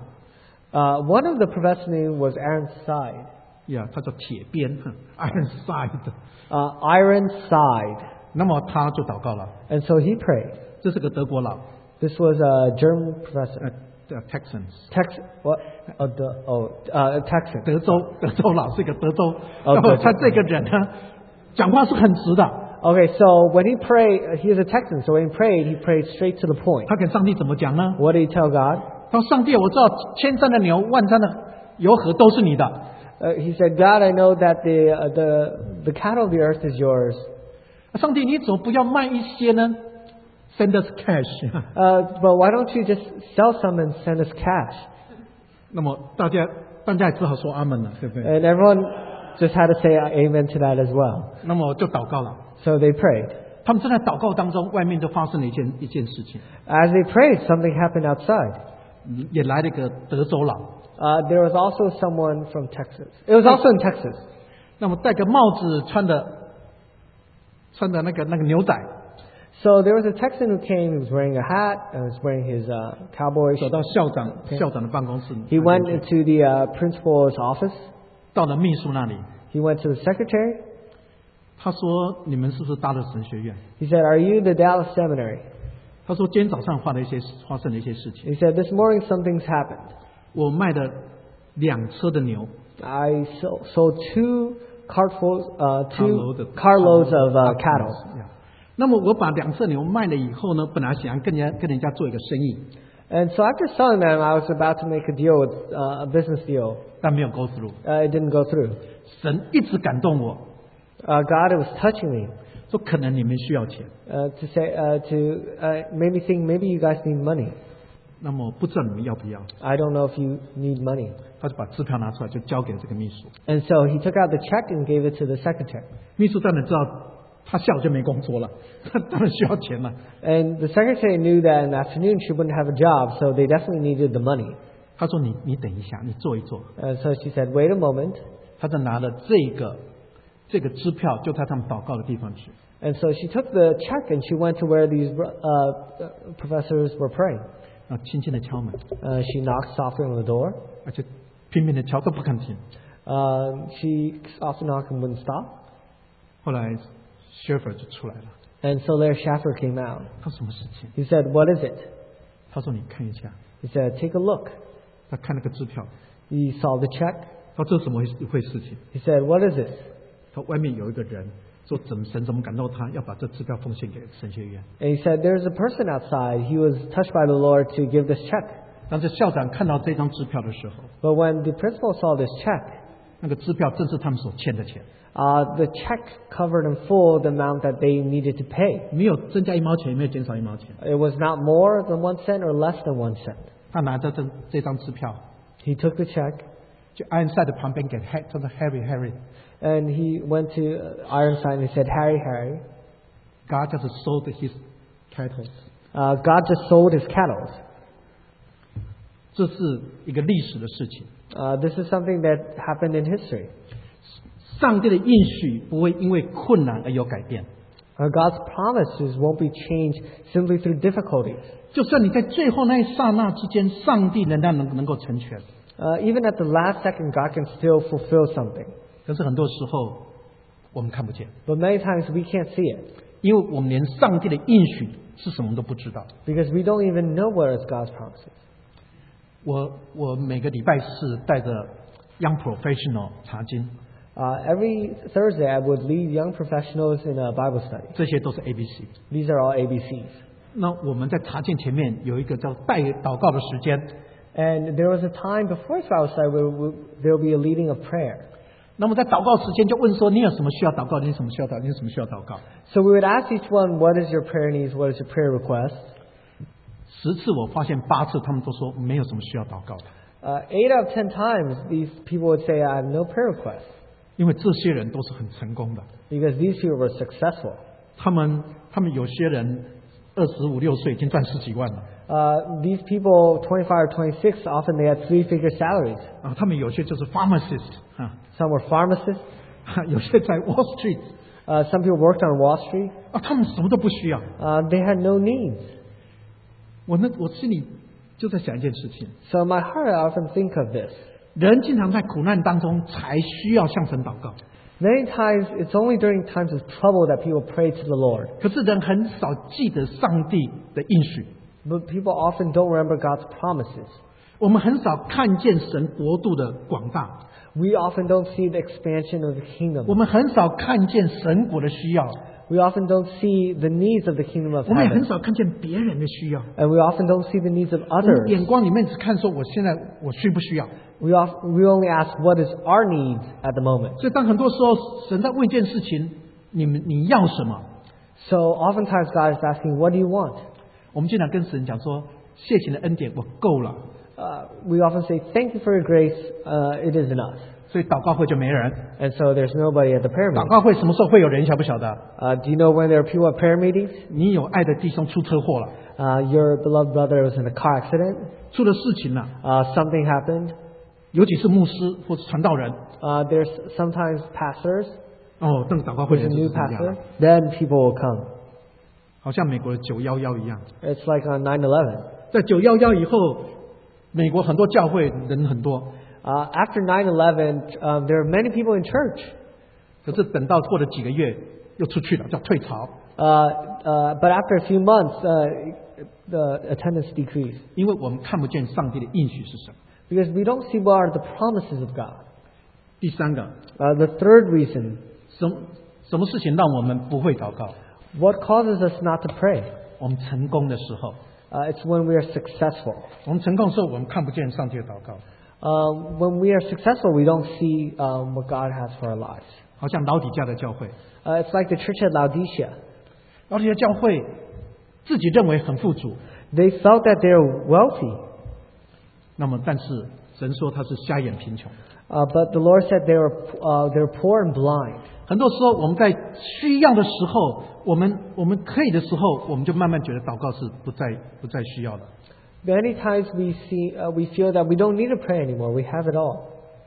Uh, one of the professors' name was Ironside. 呀，他叫铁鞭 Ironside。 Uh, Ironside. 那么他就祷告了， And so he prayed. 这是个德国佬， This was a German professor. 呃，Texans， Tex what? Oh, the, oh uh, Texan. 德州德州佬是一个德州， 哦那么对他这个人呢，讲话是很直的， Okay, so when he prayed, uh, he is a Texan. So when he prayed, he prayed straight to the point. 他跟上帝怎么讲呢？ What did he tell God? 他说：“上帝，我知道千山的牛、万山的油河都是你的。 Uh, he said, God, I know that the uh, the the cattle of the earth is yours. 上帝，你怎么不要卖一些呢 ？Send us cash。” Uh, but why don't you just sell some and send us cash? 那么大家大家也只好说阿门了，对不对？ And everyone just had to say amen to that as well. 那么就祷告了。 So they prayed. 他们正在祷告当中，外面就发生了一件一件事情， As they prayed, something happened outside. 也来了一个德州佬， Uh, there was also someone from Texas. It was also in Texas. 那么戴个帽子，穿的穿的那个那个牛仔， So there was a Texan who came. He was wearing a hat and was wearing his uh, cowboy 走 shirt. 到校长校长的办公室， He went into the uh, principal's office. 到了秘书那里， He went to the secretary. 他说：“你们是不是大乐神学院？” He said, "Are you the Dallas Seminary?" 他说：“今天早上发了一些发生了一些事情， He said, "This morning something's happened. 我卖了两车的牛， I sold, sold two cartfuls, uh, two Carload of- carloads of uh, cattle." 那么我把两车牛卖了以后呢，本来想跟人家跟人家做一个生意， And so after selling them, I was about to make a deal with uh, a business deal. 但没有 go through。 Uh, it didn't go through. 神一直感动我， Uh, God, it was touching me 说可能你们需要钱， uh, to say uh, to uh, made me think maybe you guys need money. 那么不知道你们要不要， I don't know if you need money. 他就把支票拿出来，就交给这个秘书。 And so he took out the check and gave it to the secretary. 秘书当然知道他下午就没工作了，当然需要钱了。 And the secretary knew that in the afternoon she wouldn't have a job, so they definitely needed the money. 他说你你等一下，你坐一坐。 And so she said, wait a moment. 他就拿了这个这个支票，就在他们祷告的地方去。 And so she took the check and she went to where these uh, professors were praying. 啊，轻轻的敲门， Uh, she knocked softly on the door. 而且拼命的敲都不肯停。 Uh, she softly knocked and wouldn't stop. 后来 Schaffer 就出来了， And so Larry Schaffer came out. 他说什么事情？ He said, what is it? 他说你看一下。 He said, take a look. 他看那个支票， He saw the check. 他说这是怎么回事回事情？ He said, what is this? 他外面有一个人说怎神怎么感动他，要把这支票奉献给神学院。 And he said, there's a person outside. He was touched by the Lord to give this check. 但是校长看到这张支票的时候， But when the principal saw this check, 那个支票正是他们所欠的钱， uh, the check covered in full the amount that they needed to pay. 没有增加一毛钱，也没有减少一毛钱。 It was not more than one cent or less than one cent. 他拿着这这张支票， He took the check 就艾恩赛的旁边给 Harry， 他说 Harry Harry， and he went to Ironside and he said, Harry, Harry, God just sold his cattle。 uh, God just sold his cattle. 这是一个历史的事情。 Uh, this is something that happened in history. 上帝的应许不会因为困难而有改变。 Uh, God's promises won't be changed simply through difficulties. 就算你在最后那一刹那之间，上帝仍然能能够成全。 Uh, even at the last second, God can still fulfill something. 可是很多时候我们看不见， But many times we can't see it 因为我们连上帝的应许是什么都不知道。 because we don't even know what is God's promises. 我我每个礼拜四带着 Young Professional 查经， Uh, every Thursday, I would lead young professionals in a Bible study. 这些都是 A B C。 These are all A B Cs. 那我们在查经前面有一个叫带祷告的时间， And there was a time before Bible study where there will be a leading of prayer. 那么在祷告时间就问说你有什么需要祷告，你有什么需要祷，你有什么需要祷告。 So we would ask each one, what is your prayer needs? What is your prayer request? 十次我发现八次他们都说没有什么需要祷告的， Uh, eight out of ten times, these people would say, I have no prayer request. 因为这些人都是很成功的。 Because these people were successful. 他们他们有些人二十五六岁已经赚十几万了 Uh, these people, twenty-five or twenty-six, often they had three-figure salaries. 啊，他们有些就是 pharmacist 啊， Some were pharmacists. 有些在 Wall Street Uh, some people worked on Wall Street. 啊，他们什么都不需要。 Uh, they had no needs. 我那我心里就在想一件事情， So in my heart, I often think of this. 人经常在苦难当中才需要向神祷告， Many times, it's only during times of trouble that people pray to the Lord. 可是人很少记得上帝的应许， But people often don't remember God's promises. 我们很少看见神国度的广大， We often don't see the expansion of the 我 kingdom. 们很少看见神国的需要， We often don't see the needs of the kingdom of 我们也很 heaven. 少看见别人的需要。 And we often don't see the needs of 我们 others. 眼光里面只看说我现在我需不需要。 We, off, we only ask what is our needs at the moment. 所以当很多时候神在问一件事情，你们你要什么？ So oftentimes God is asking, what do you want? 我们经常跟神讲说，谢谢你的恩典，我够了。 Uh, we often say, thank you for your grace. Uh, it is enough. 所以祷告会就没人。 And so there's nobody at the prayer 祷 meeting. 告会什么时候会有人？晓不晓得？ Uh, do you know when there are people at prayer meetings? 你有爱的弟兄出车祸了， Uh, your beloved brother was in a car accident. 出了事情了， Uh, something happened. 尤其是牧师或者传道人， Uh, there's sometimes pastors. 哦，那个祷告会 There's 人 a 就 new 是这样 pastor. Then people will come. 好像美国的九一一一样。 It's like on nine eleven. 在九一一以后，美国很多教会人很多， Uh, after nine eleven, um, there are many people in church. 可是等到过了几个月又出去了，叫退潮。 Uh, uh, but after a few months, uh, the attendance decreased. 因为我们看不见上帝的应许是什么。 Because we don't see what are the promises of God. 第三个， Uh, the third reason, 什什么事情让我们不会祷告？ what causes us not to pray? 我们成功的时候， Uh, it's when we are successful. 我们成功的时候，我们看不见上帝的祷告。 Um, when we are successful, we don't see um, what God has for our lives. 好像老底家的教会， Uh, it's like the church at Laodicea. 老底家教会自己认为很富足， They felt that they're wealthy, 那么但是神说他是瞎眼贫穷。 uh, but the Lord said they were uh, they're poor and blind. 很多时候我们在需要的时候，我们我们可以的时候，我们就慢慢觉得祷告是不再不再需要了。 Many times we see, uh, we feel that we don't need to pray anymore. We have it all.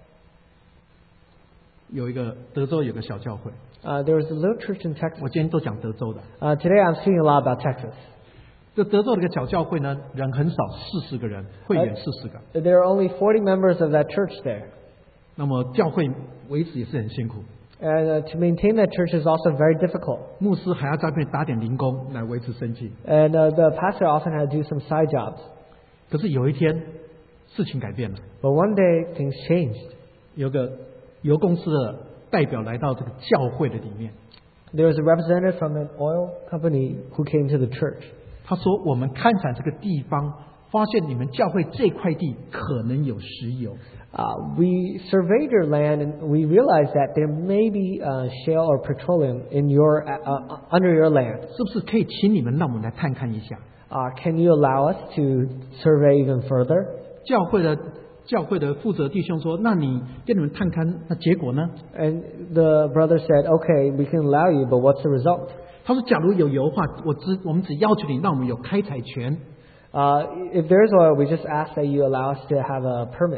有一个德州有个小教会。 Uh, there was a little church in Texas. 我今天都讲德州的。 Uh, today I'm speaking a lot about Texas. 这德州的一个小教会呢，人很少，四十个人，会员四十个。 There are only forty members of that church there. 那么教会维持也是很辛苦。 And uh, to maintain that church is also very difficult. 牧师还要在那边打点零工来维持生计。 And uh, the pastor often had to do some side jobs. 可是有一天，事情改变了。 But one day things changed. 有个油公司的代表来到这个教会的里面。 There was a representative from an oil company who came to the church. 他说：“我们勘察这个地方，发现你们教会这块地可能有石油。” Uh, we surveyed your land and we realized that there may be uh, shale or petroleum in your uh, uh, under your land. 是不是可以请你们让我们来探看一下？ Uh, can you allow us to survey even further? 教会的教会的负责弟兄说：“那你给你们探看，那结果呢？” And the brother said, "Okay, we can allow you, but what's the result?" 他说：“假如有油的话，我只我们只要求你让我们有开采权。” Uh, if there's oil, we just ask that you allow us to have a permit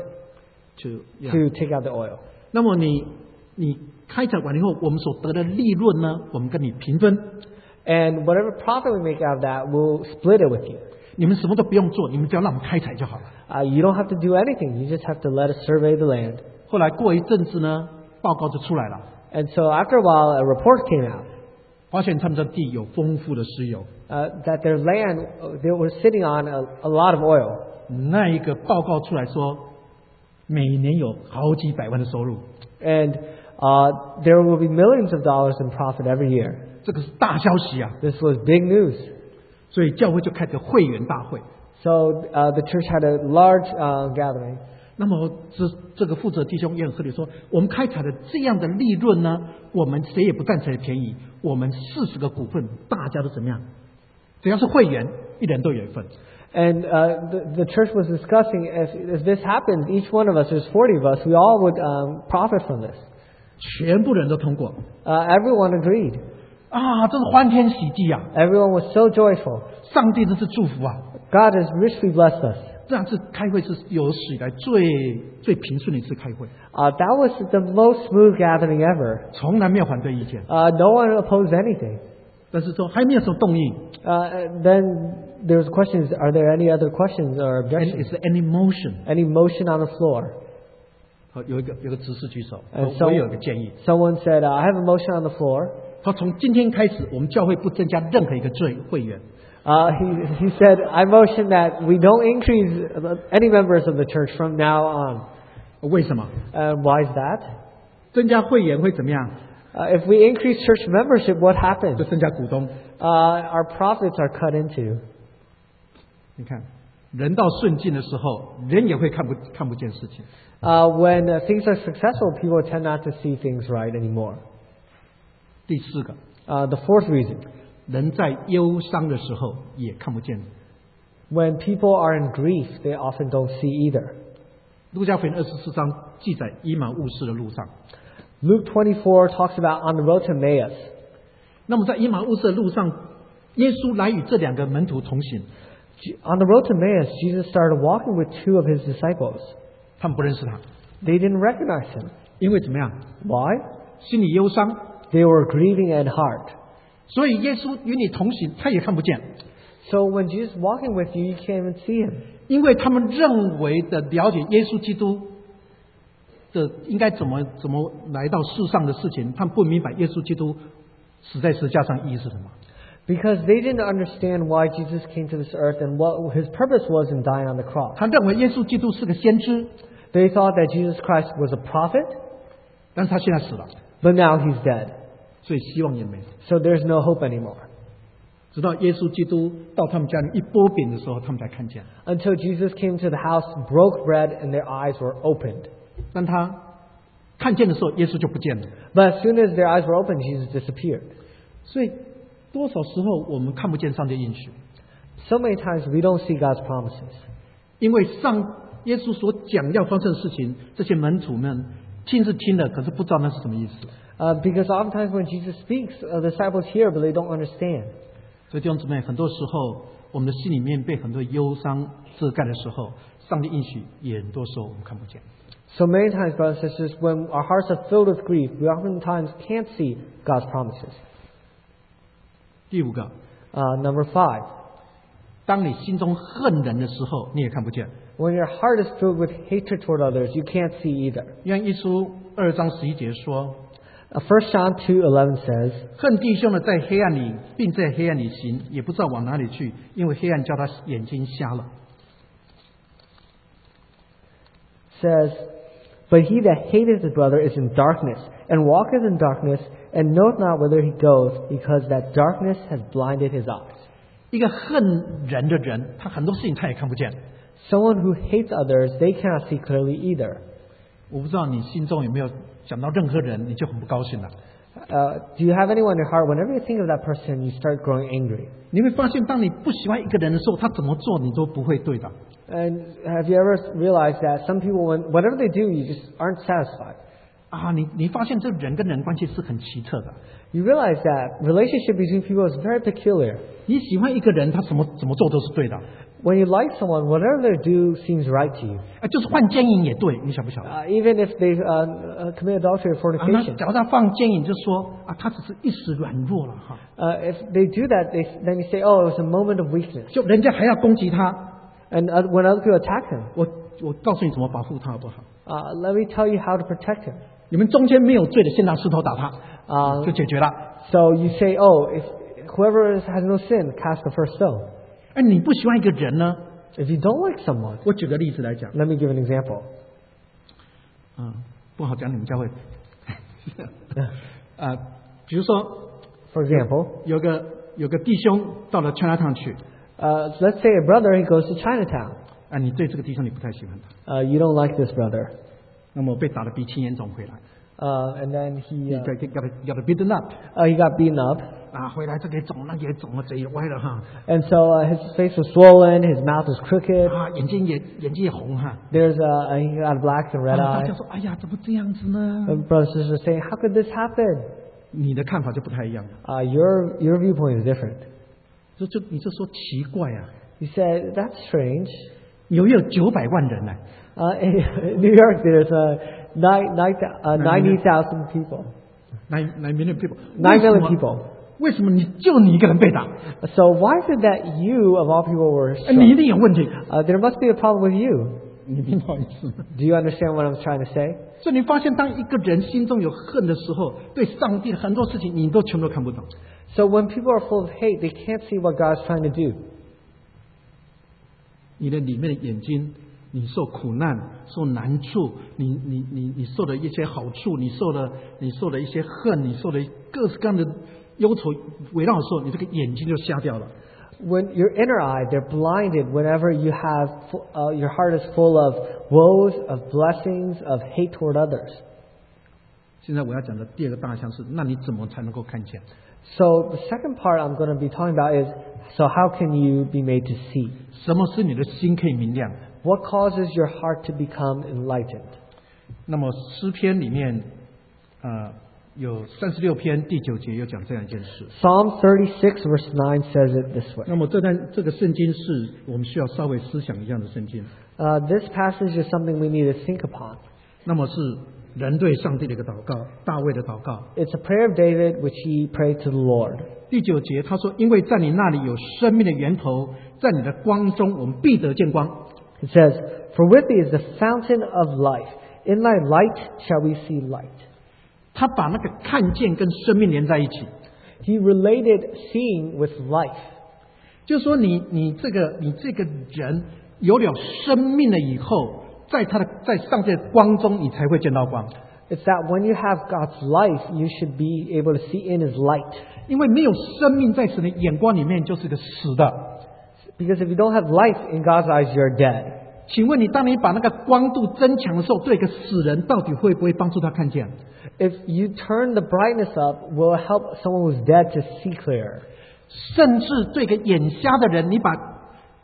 to yeah. to take out the oil. 那么你你开采完以后，我们所得的利润呢，我们跟你平分。 And whatever profit we make out of that, we'll split it with you. 你们什么都不用做，你们只要让我们开采就好了。 Uh, you don't have to do anything. You just have to let us survey the land. 后来过一阵子呢，报告就出来了。 And so after a while, a report came out. 发现他们的地有丰富的石油。 Uh, that their land, they were sitting on a, a lot of oil. 那一个报告出来说，每年有好几百万的收入。 And uh, there will be millions of dollars in profit every year. 这个是大消息啊！ This was big news. 所以教会就开个会员大会。 So uh, the church had a large uh, gathering. 那么这这个负责弟兄也很合理说，我们开采的这样的利润呢，我们谁也不占谁的便宜。我们四十个股份，大家都怎么样？只要是会员，一人都有一份。 And uh, the, the church was discussing if, if this happens, each one of us, there's forty of us, we all would um, profit from this. 全部人都通过。 Uh, everyone agreed. 啊，这是欢天喜地啊！ Everyone was so joyful. 上帝真是祝福啊！ God has richly blessed us. 这样次开会是有史以来最最平顺的一次开会。 Uh, that was the most smooth gathering ever. 从来没有反对意见。 Uh, no one opposed anything. 但是说还没有什么动议。 Uh, then there was questions. Are there any other questions or objections? Is there any motion? Any motion on the floor? 好，有一个有个执事举手， And 我 so, 也有个建议。 someone said, uh, "I have a motion on the floor." 他从今天开始，我们教会不增加任何一个罪会员。 Uh, he, he said, "I motion that we don't increase any members of the church from now on." 为什么？ Uh, why is that? 增加会员会怎么样？ Uh, if we increase church membership, what 就 happens? 增加股东。 Uh, our profits are cut into. 你看，人到顺境的时候，人也会看不看不见事情。 Uh, when uh, things are successful, people tend not to see things right anymore. 第四个， Uh, the fourth reason, 人在忧伤的时候也看不见。 when people are in grief, they often don't see either. 路加福音二十四章记载伊玛乌斯的路上。 Luke twenty-four talks about on the road to Emmaus. 那么在伊玛乌斯的路上，耶稣来与这两个门徒同行， On the road to Emmaus, Jesus started walking with two of his disciples. 他们不认识他， They didn't recognize him. 因为怎么样？ Why? 心里忧伤， They were grieving at heart. 所以耶稣与你同行，他也看不见， So when Jesus is walking with you, you can't even see him. 因为他们认为的了解耶稣基督的应该怎么怎么来到世上的事情，他们不明白耶稣基督死在十字架上意义是什么。 Because they didn't understand why Jesus came to this earth and what his purpose was in dying on the cross. 他认为耶稣基督是个先知， They thought that Jesus Christ was a prophet, 但是他现在死了， but now he's dead. 所以希望也没有。 So there's no hope anymore. 直到耶稣基督到他们家里一剥饼的时候，他们才看见。 Until Jesus came to the house, broke bread, and their eyes were opened. 当他看见的时候，耶稣就不见了。 But as soon as their eyes were opened, Jesus disappeared. 所以多少时候我们看不见上帝应许， So many times we don't see God's promises. 因为上耶稣所讲要发生的事情，这些门徒们亲自听了，可是不知道那是什么意思。 Uh, because oftentimes when Jesus speaks, uh, the disciples hear, but they don't understand. 所以弟兄姊妹，很多时候我们的心里面被很多忧伤遮盖的时候，上帝应许也很多时候我们看不见。 So many times, brothers and sisters, when our hearts are filled with grief, we oftentimes can't see God's promises. 第五个， Uh, number five, 当你心中恨人的时候，你也看不见。 when your heart is filled with hatred toward others, you can't see either. 约翰一书二章十一节说， Uh, First John two eleven says, 恨弟兄的在黑暗里，并在黑暗里行，也不知道往哪里去，因为黑暗叫他眼睛瞎了。 says, But he that hateth his brother is in darkness, and walketh in darkness, and knoweth not whither he goes, because that darkness has blinded his eyes. 一个恨人的人，他很多事情他也看不见。 Someone who hates others, they cannot see clearly either. 我不知道你心中有没有想到任何人，你就很不高兴了。 Uh, do you have anyone in your heart, whenever you think of that person, you start growing angry? 你会发现，当你不喜欢一个人的时候，他怎么做你都不会对的。 And have you ever realized that some people, when, whatever they do, you just aren't satisfied? 啊，你你发现这人跟人关系是很奇特的。 You realize that relationship between people is very peculiar. 你喜欢一个人，他怎么怎么做都是对的。 When you like someone, whatever they do seems right to you. 啊，就是犯奸淫也对，你晓不晓得？ Uh, even if they uh, uh, commit adultery or 啊，那 fornication. 假如他犯奸淫，就说啊，他只是一时软弱了哈， Uh, if they do that, they, then you say, oh, it was a moment of weakness. 就人家还要攻击他。 And uh, when other people attack him, 我我告诉你怎么保护他好不好？ uh, let me tell you how to protect him. 你们中间没有罪的，先拿石头打他， Uh, 就解决了。 so you say, oh, if whoever has no sin, cast the first stone. 哎，你不喜欢一个人呢？ If you don't like someone, 我举个例子来讲， let me give an example. 嗯，不好讲你们教会。啊，比如说 For example, 有个有个弟兄到了 Chinatown 去， uh, let's say a brother, he goes to Chinatown. 啊，你对这个弟兄你不太喜欢他， Uh, you don't like this brother. 那么被打得鼻青眼肿回来， Uh, and then he, 你 uh, got got got beaten up， uh, he got beaten up. 啊，回来这个也肿，那个也肿了，嘴也歪了哈， And so uh, his face was swollen, his mouth was crooked. 啊，眼睛也眼睛也红哈。 There's uh, he got black and red 啊，大 eye. 家说，哎呀，怎么这样子呢？ And brothers and sisters saying, how could this happen? 你的看法就不太一样了， Uh, your your viewpoint is different. 就就你就说奇怪啊， He said, that's strange. 纽约有九百万人呢， Uh, in New York, there's uh, nine, nine, uh, ninety thousand people. nine nine million people， Nine 为什 million 么 people. 为什么你就你一个人被打？ So why is it that you, of all people, were 哎，你一 struck? 定有问题， Uh, there must be a problem with you. 你明白我意思吗？ Do you understand what I'm trying to say? 所以你发现，当一个人心中有恨的时候，对上帝的很多事情你都全都看不懂。 So when people are full of hate, they can't see what God's trying to do. 你的里面的眼睛，你受苦难、受难处，你你你你受的一些好处，你受的你受的一些恨，你受的各式各样的忧愁围绕的时候，你这个眼睛就瞎掉了。 When your inner eye, they're blinded whenever you have, fu- uh, your heart is full of woes, of blessings, of hate toward others. 现在我要讲的第二个大项是，那你怎么才能够看见？ So the second part I'm going to be talking about is, so how can you be made to see? 什么是你的心可以明亮？ What causes your heart to become enlightened? 那么诗篇里面，呃，有三十六篇第九节有讲这样一件事。 Psalm thirty-six verse nine says it this way. 那么这段这个圣经是我们需要稍微思想一样的圣经。 Uh, this passage is something we need to think upon. 那么是人对上帝的一个祷告，大卫的祷告。 It's a prayer of David which he prayed to the Lord. 第九节他说：“因为在你那里有生命的源头，在你的光中，我们必得见光。” It says, For with thee is the fountain of life. In thy light shall we see light. 他把那个看见跟生命连在一起， He related seeing with life. 就是说你你这个你这个人有了生命了以后，在他的在上帝的光中，你才会见到光。 It's that when you have God's life, you should be able to see in His light. 因为没有生命在神的眼光里面就是个死的。 Because if you don't have life in God's eyes, you're dead. 请问你，当你把那个光度增强的时候，对一个死人到底会不会帮助他看见？ If you turn the brightness up, will it help someone who's dead to see clearer? 甚至对一个眼瞎的人，你把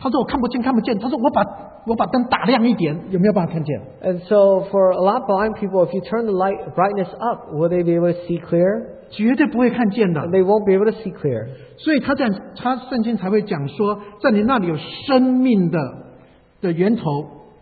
他说我看不见，看不见。他说我把我把灯打亮一点，有没有办法看见？ And so for a lot of blind people, if you turn the light brightness up, will they be able to see clear? 绝对不会看见的。 They won't be able to see clear. 所以他讲，他圣经才会讲说，在你那里有生命的的源头。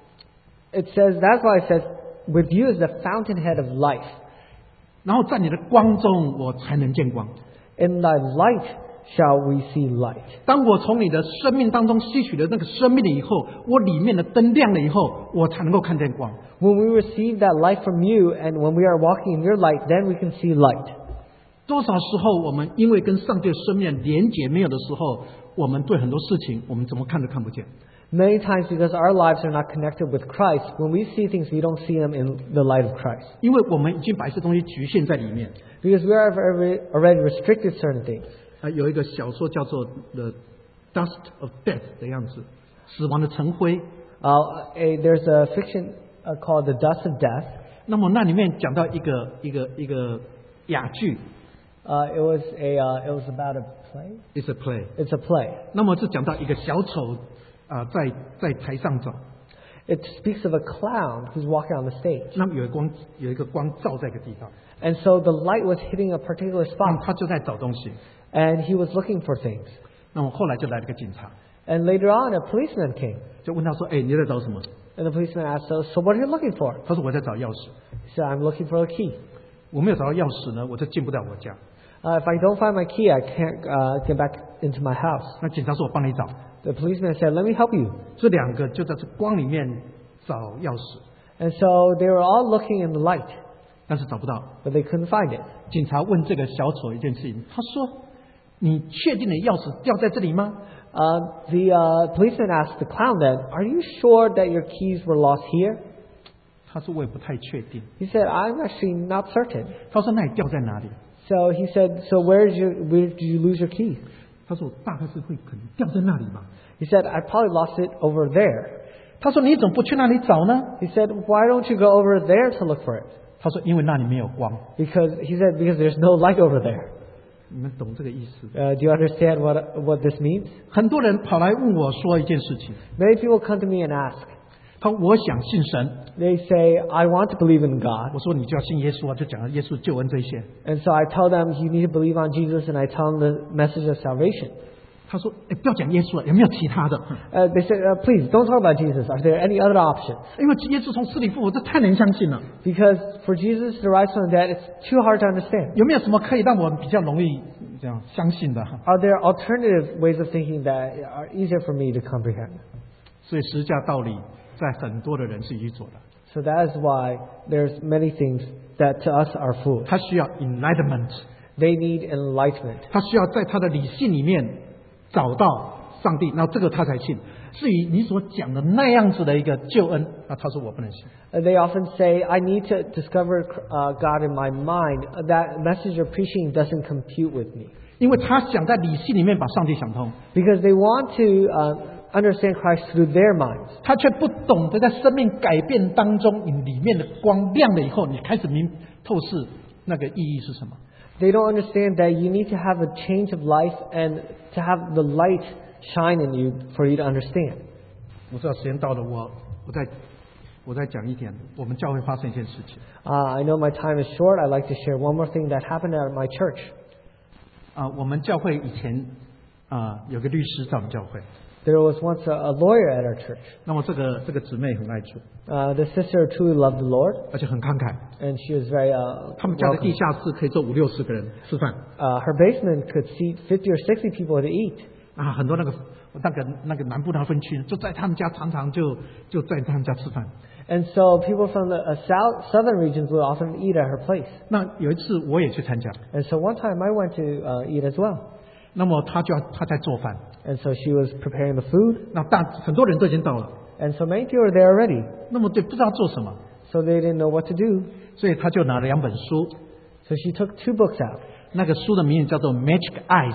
It says, that's why it says, with you is the fountainhead of life. 然后在你的光中，我才能见光。 In thy light shall we see light. 当我从你的生命当中吸取了那个生命了以后，我里面的灯亮了以后，我才能够看见光。 When we receive that light from you, and when we are walking in your light, then we can see light. 多少时候我们因为跟上帝的生命连结没有的时候，我们对很多事情我们怎么看都看不见。 Many times because our lives are not connected with Christ, when we see things, we don't see them in the light of Christ. 因为我们已经把一些东西局限在里面。 Because we are already already restricted certain things. 啊，有一个小说叫做《The Dust of Death》的样子，死亡的尘灰。 Uh, a, there's a fiction uh, called The Dust of Death. 那么那里面讲到一个一个一个哑剧。 Uh, it was a uh, it was about a play. It's a play. It's a play. 那么是讲到一个小丑啊、呃，在在台上走。 It speaks of a clown who's walking on the stage. 那么有一个光有一个光照在一个地方， And so the light was hitting a particular 那么 spot, 他就在找东西。 and he was looking for things. 那么后来就来了个警察， And later on, a policeman came. 就问他说：“哎，你在找什么 And the policeman asked, so, so what are you looking for? ？” 他说：“我在找钥匙。 He said, I'm looking for a key. 我没有找到钥匙呢，我就进不了我家。 Uh, if I don't find my key, I can't uh, get back into my house. ” 那警察说：“我帮你找。 The policeman said, let me help you. ” 这两个就在这光里面找钥匙， And so they were all looking in the light, 但是找不到。 but they couldn't find it. 警察问这个小丑一件事情，他说：“你确定你钥匙掉在这里吗 Uh, the uh, policeman asked the clown then, are you sure that your keys were lost here?？” 他说：“我也不太确定。 He said, I'm actually not certain. ” 他说：“那你掉在哪里 So he said, so where did you, where did you lose your keys?？” 他说：“我大概是会可能掉在那里吧。” He said, I probably lost it over there. 他说：“你怎么不去那里找呢 He said, why don't you go over there to look for it?？” 他说：“因为那里没有光。 Because he said, because there's no light over there. ” 你们懂这个意思？ Uh, do you understand what what this means? 很多人跑来问我说一件事情， Many people come to me and ask. 他说：“我想信神。 They say, I want to believe in ” God. 我说：“你就要信耶稣啊！”就讲了耶稣救恩这一些。 And so I tell them, you need to believe on Jesus, and I tell them the message of salvation. 他说：“哎，不要讲耶稣了，有没有其他的？ Uh, they say, uh, please, don't talk about Jesus. Are there any other options? 因为耶稣从死里复活，这太难相信了。 Because for Jesus to rise from the dead, it's too hard to understand. 有没有什么可以让我比较容易这样相信的？ Are there alternative ways of thinking that are easier for me to comprehend? 所以十字架道理在很多的人是愚拙的， So that is why there's many things that to us are foolish. 他需要 enlightenment， They need enlightenment. 他需要在他的理性里面找到上帝，然后这个他才信。至于你所讲的那样子的一个救恩，那他说我不能信。 Uh, They often say, I need to discover uh, God in my mind. Uh, That message you're preaching doesn't compute with me. 因为他想在理性里面把上帝想通， Because they want to uh, understand Christ through their minds. 他却不懂得在生命改变当中，你里面的光亮了以后，你开始明透视那个意义是什么。 They don't understand that you need to have a change of life and to have the light shine in you for you to understand. 我知道时间到了，我我再我再讲一点，我们教会发生一件事情 Uh, I know my time is short. I'd like to share one more thing that happened at my church. 啊、我们教会以前啊、有个律师在我们教会， There was once a, a lawyer at our church. 那么这个这个姊妹很爱主， Uh, the sister truly loved the Lord, 而且很慷慨。 and she was very uh, 他们家的 welcoming. 地下室可以坐五六十个人吃饭 Uh, her basement could seat fifty or sixty people to eat. 啊，很多那个那个那个南部那分区就在他们家常常就就在他们家吃饭。 And so people from the uh, south, southern regions would often eat at her place. 那有一次我也去参加， And so one time I went to uh, eat as well. 那么他就要他在做饭， And so she was preparing the food. 那大很多人都已经到了， And so many people were there already. 那么对不知道做什么， So they didn't know what to do. 所以他就拿了两本书， So she took two books out. 那个书的名字叫做《Magic Eyes》。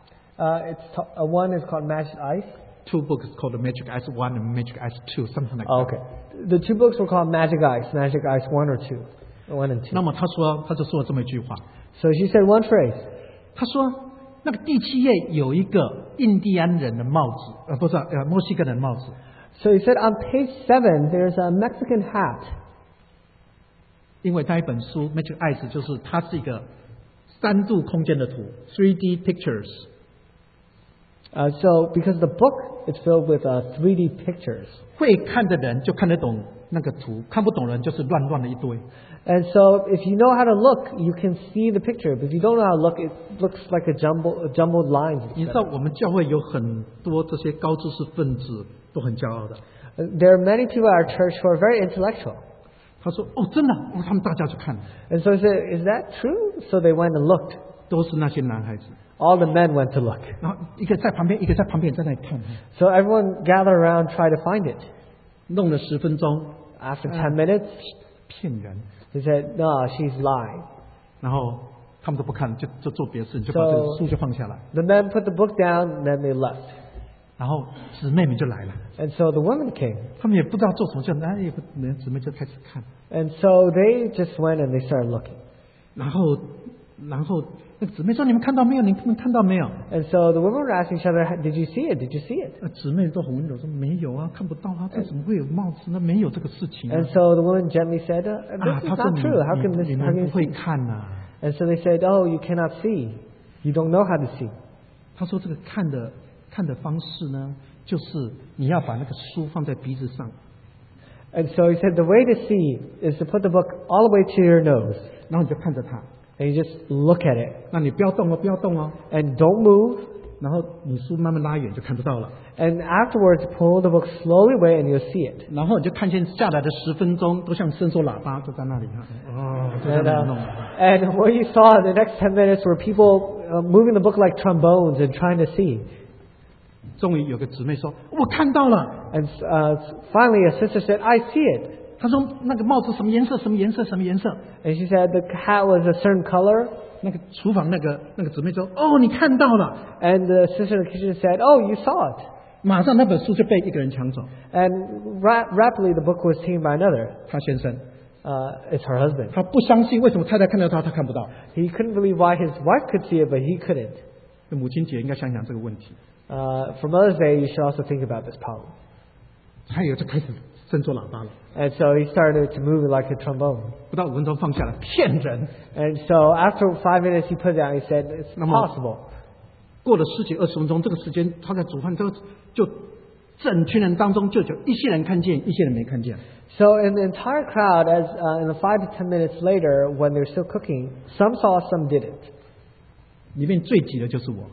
Uh, it's t- uh, one is called Magic Eyes. Two books called Magic Eyes One and Magic Eyes Two, something like that. Oh, okay. The two books were called Magic Eyes, Magic Eyes one or two, one and two. 那么他说，他就说了这么一句话， So she said one phrase. 他说：“ 那个第七页有一个印第安人的帽子，呃，不是，呃，墨西哥人的帽子。 So he said on page seven, there's a Mexican hat. 因为那一本书 Magic Eyes 就是它是一个三度空间的图 three D pictures. Uh, so because the book is filled with uh, three D pictures. 会看的人就看得懂那个图，看不懂的人就是乱乱的一堆。 And so if you know how to look, you can see the picture. But if you don't know how to look, it looks like a jumble, jumbled lines. 你知道我们教会有很多这些高知识分子都很骄傲的。 There are many people at our church who are very intellectual. 他说：“哦，真的，哦，他们大家去看， And so he said, is that true? So they went and looked. 都是那些男孩子。 All the men went to look. 然后一个在旁边，一个在旁边在那里看， So everyone gathered around, tried to find it. 弄了十分钟， After ten minutes, 骗人。 he said, no, she's lying. 然后他们都不看，就就做别的事，就把这个书就放下来。 The men put the book down, and then they left. 然后姊妹们就来了， And so the women came. 他们也不知道做什么，就哎，也不，连姊妹就开始看。 And so they just went and they started looking. 然后，然后那个姊妹说：“你们看到没有？你们看到没有？” And so the women were asking each other, did you see it? Did you see it? 那姊妹都很温柔说：“没有啊，看不到啊，这怎么会有帽子？那没有这个事情啊。” And so the woman gently said, uh, 啊， this 他 is 说 not 你 true. How can 你 this 你 how 们 can 不会 you see? 看呐、啊。 And so they said, oh, you cannot see. You don't know how to see. 他说这个看的看的方式呢，就是你要把那个书放在鼻子上， And so he said, the way to see is to put the book all the way to your nose. 然后你就看着它， And you just look at it. 那你不要动哦，不要动哦， And don't move. 然后你书慢慢拉远就看得到了， And afterwards, pull the book slowly away and you'll see it. 然后你就看见下来的十分钟都像伸缩喇叭，就在那里哈，哦，就在 And, 那 uh, 里弄。 and what you saw in the next ten minutes were people uh, moving the book like trombones and trying to see. 终于有个姊妹说：“我看到了。 And uh, finally, a sister said, I see it. ” 她说：“那个帽子什么颜色？什么颜色？什么颜色 And she said the hat was a certain color.？” 那个厨房那个那个姊妹说：“哦，你看到了。 And the sister in the kitchen said, oh, you saw it. ” 马上那本书就被一个人抢走， And ra- rapidly, the book was taken by another. 她先生。 Uh, it's her husband. 他不相信为什么太太看到他，他看不到。 He couldn't believe why his wife could see it, but he couldn't. 母亲节应该想想这个问题。 Uh, for Mother's Day, you should also think about this problem. 还有就开始伸缩喇叭了， And so he started to move it like a trombone. 不到五分钟放下来，骗人。 And so after five minutes, he put it down. He said, it's 那么 possible. 过了十几二十分钟，这个时间他在煮饭，这个就整群人当中就有一些人看见，一些人没看见。 So in the entire crowd, as uh, in the five to ten minutes later, when they're still cooking, some saw, some didn't. 里面最急的就是我。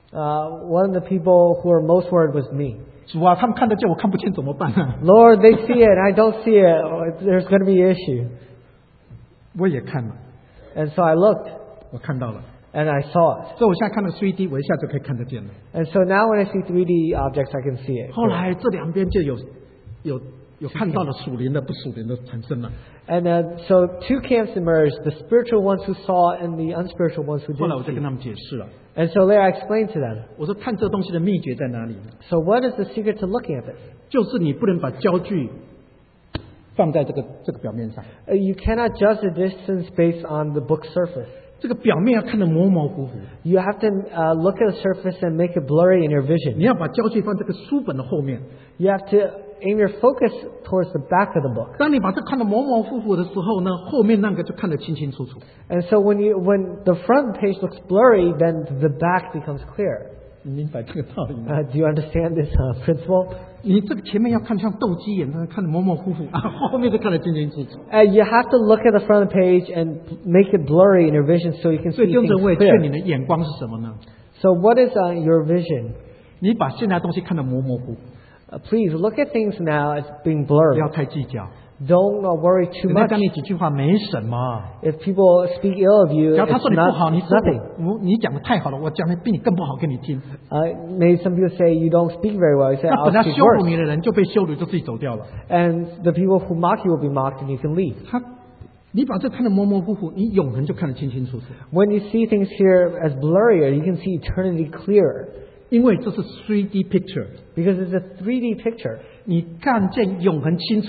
Uh, one of the people who were most worried was me. 主啊，他们看得见，我看不见，怎么办啊？ Lord, they see it, and I don't see it. Oh, there's going to be an issue. 我也看了， And so I looked, 我看到了。 and I saw it. 所以我现在看到 三 D， 我一下就可以看得见了。 And so now when I see three D objects, I can see it. 后来这两边就有有有看到了属灵的、不属灵的产生了。 And uh, so two camps emerged, the spiritual ones who saw and the unspiritual ones who 后来我 didn't 就 see. 跟他们解释了， And so later I explained to them. 我说看这东西的秘诀在哪里呢？ So what is the secret to looking at this? 就是你不能把焦距放在这个这个表面上， Uh, you cannot judge the distance based on the book surface. 这个表面要看得模模糊糊。 You have to uh, look at the surface and make it blurry in your 你 vision. 要把焦距放这个书本的后面。 You have to aim your focus towards the back of the book. 当你把这看得模模糊糊的时候呢，后面那个就看得清清楚楚。 And so when you when the front page looks blurry, then the back becomes clear. 你明白这个道理吗？ Uh, do you understand this uh, principle? 你这个前面要看像斗鸡眼，看得模模糊糊啊，后面就看得清清楚楚。 Uh, you have to look at the front of the page and make it blurry in your vision so you can 所 see 以弟兄姊 things 妹，劝你 clear. 的眼光是什么呢？ So what is uh, your vision? 你把现在的东西看得模模糊糊， Uh, please look at things now as being 不 blurry. 要太计较。 Don't uh, worry too 人家 much. 讲你几句话没什么， If people speak ill of you, 只要他 it's 说你不 not, 好，你 it's 说 nothing. 我你讲的太好了，我讲的比你更不好给你听。 Uh, maybe some people say you don't speak very well. You say, 那 I'll 本来 speak 羞辱 worse. 你的人就被羞辱，就自己走掉了。 And the people who mock you will be mocked and you can leave. 他，你把这看得模模糊糊，你永恒就看得清清楚楚， When you see things here as blurrier, you can see eternity clearer. 因为这是 三 D picture， Because it's a three D picture. 你看见永恒清楚，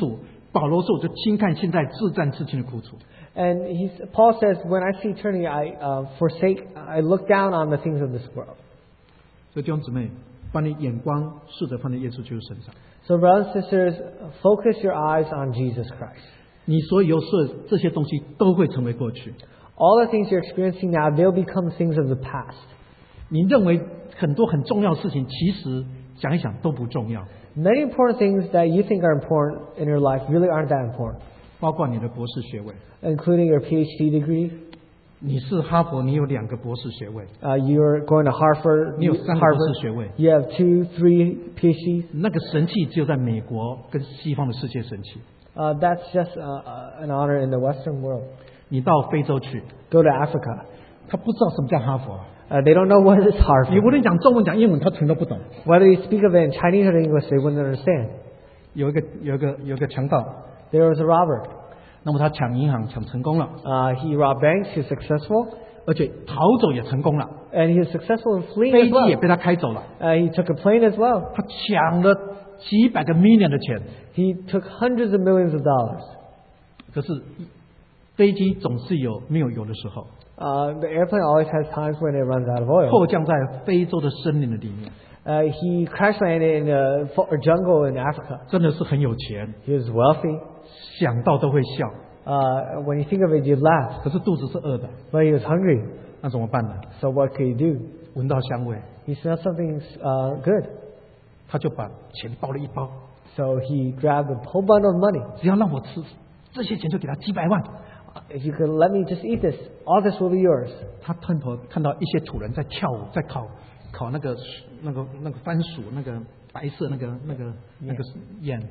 保罗说：“我就轻看现在自战自亲的苦楚。” And he's, Paul says, when I see eternity, I uh, forsake, I look down on the things of this world. 所以弟兄姊妹，把你眼光试着放在耶稣基督身上。 So brothers and sisters, focus your eyes on Jesus Christ. 你所有事这些东西都会成为过去。 All the things you're experiencing now, they'll become things of the past. 你认为很多很重要的事情，其实想一想都不重要。 Many important things that you think are important in your life really aren't that important. 包括你的博士学位， including your PhD degree. 你是哈佛，你有两个博士学位， Uh, you're going to Harvard. 你有三个博士学位。 You have two, three PhDs. 那个神器只有在美国跟西方的世界神器。 Uh, that's just uh, uh, an honor in the Western world. 你到非洲去， Go to Africa. 他不知道什么叫哈佛， Uh, they don't know what is 你 Harvard. 无论讲中文讲英文，他全都不懂。 Whether you speak of it in Chinese or English, they wouldn't understand. 有一个有一个有一个强盗， There was a robber. 那么他抢银行抢成功了， Uh, he robbed banks. He was successful. 而且逃走也成功了， And he was successful in fleeing 飞 as 机也 well. 被他开走了， Uh, he took a plane as well. 他抢了几百个 million 的钱， He took hundreds of millions of dollars. 可是飞机总是有没有油的时候， Uh, the airplane always has times when it runs out of oil. 迫降在非洲的森林的里面， Uh, he crash landed in a fo- a jungle in Africa. 真的是很有钱， He was wealthy. 想到都会笑， Uh, when you think of it, you laugh. 可是肚子是饿的， But he was hungry. 那怎么办呢？ So what could he do? 闻到香味， He smelled something uh, good. 他就把钱包了一包， So he grabbed a whole bundle of money. 只要让我吃这些钱，就给他几百万。 If you could let me just eat this, all this will be yours. 他探头看到一些土人在跳舞，在烤烤那个那个那个番薯，那个白色那个那个那个燕。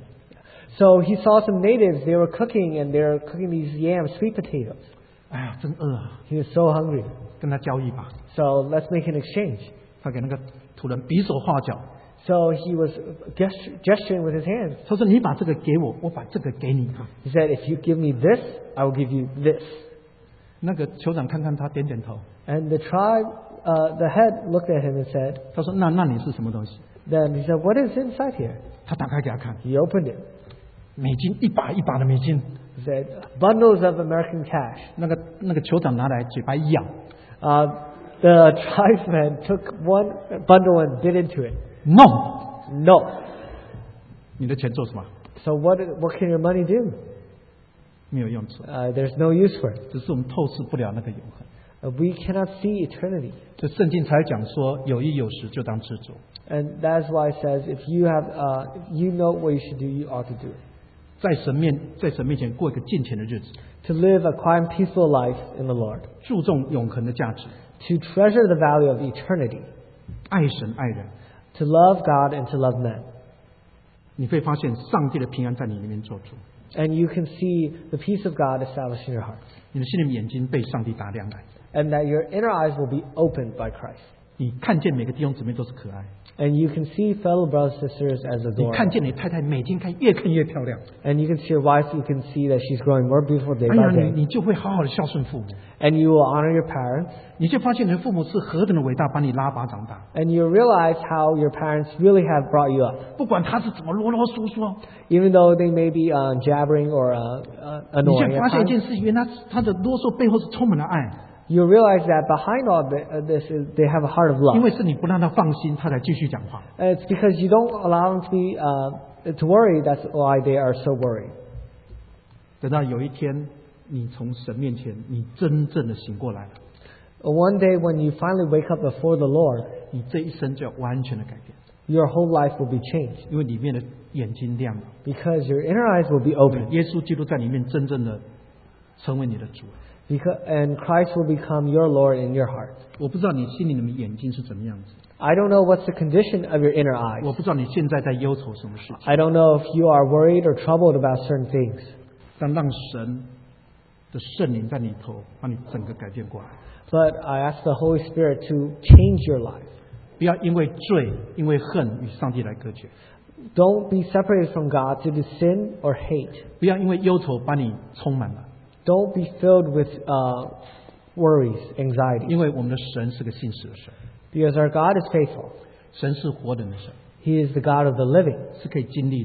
So he saw some natives. They were cooking, and they were cooking these yams, sweet potatoes. 哎呀，真饿啊！ He was so hungry. 跟他交易吧。 So let's make an exchange. 他给那个土人比手画脚， So he was gest- gesturing with his hands. 他说：“你把这个给我，我把这个给你。” He said, if you give me this, I will give you this. 那个酋长看看他，点点头。 And the tribe, uh, the head looked at him and said, 他说：“那那你是什么东西 then he said, what is inside here?？” 他打开给他看， He opened it. 美金一把一把的美金。 He said, bundles of American cash. 那个那个酋长拿来嘴巴一咬 Uh, the tribesman took one bundle and bit into it. ，no， No. 你的钱做什么？ So what, what can your money do? 没有用处， Uh, there's no use for it. 只是我们透视不了那个永恒。 Uh, we cannot see eternity. 这圣经才讲说，有一有时就当知足。 And that's why it says, if you have, uh, if you know what you should do, you ought to do it. 在神面在神面前过一个敬虔的日子， To live a quiet and peaceful life in the Lord. 注重永恒的价值， To treasure the value of eternity. 爱神爱人， To love God and to love men. 你会发现上帝的平安在你里面做主， And you can see the peace of God established in your heart. 你的心灵眼睛被上帝打亮来， And that your inner eyes will be opened by Christ. 你看见每个弟兄姊妹都是可爱， And you can see fellow brothers and sisters as 你 adorable. 看见你太太每天看越看越漂亮， And you can see your wife, you can see that she's growing more beautiful day 哎呀， by 你 day. 你就会好好的孝顺父母， And you will honor your parents. 你就发现你的父母是何等的伟大，把你拉拔长大， And you realize how your parents really have brought you up. 不管他是怎么啰啰嗦嗦， Even though they may be uh, jabbering or uh, uh, 你 annoying 就 at 发现一 times. 件事，原来他的啰嗦背后是充满了爱， You realize that behind all thi- uh, this is they have a heart of 因 love. 为是你不让他放心，他才继续讲话。 And it's because you don't allow them to be uh, to worry. That's why they are so worried. 等到有一天，你从神面前，你真正的醒过来了， One day when you finally wake up before the Lord, 你这一生就要完全的改变， your whole life will be changed 因为里面的眼睛亮了， because your inner eyes will be open. 耶稣基督在里面真正的成为你的主。 Because, and Christ will become your Lord in your heart. 我不知道你心里的眼睛是怎么样子， I don't know what's the condition of your inner eyes. 我不知道你现在在忧愁什么事情， I don't know if you are worried or troubled about certain things. 但让神的圣灵在里头把你整个改变过来， But I ask the Holy Spirit to change your life. 不要因为罪、因为恨与上帝来隔绝， Don't be separated from God to do sin or hate. 不要因为忧愁把你充满了， Don't be filled with uh, worries, anxiety. 因为我们的神是个信实的神， Because our God is faithful. 神是活人的神， He is the God of the living. 是可以经历的。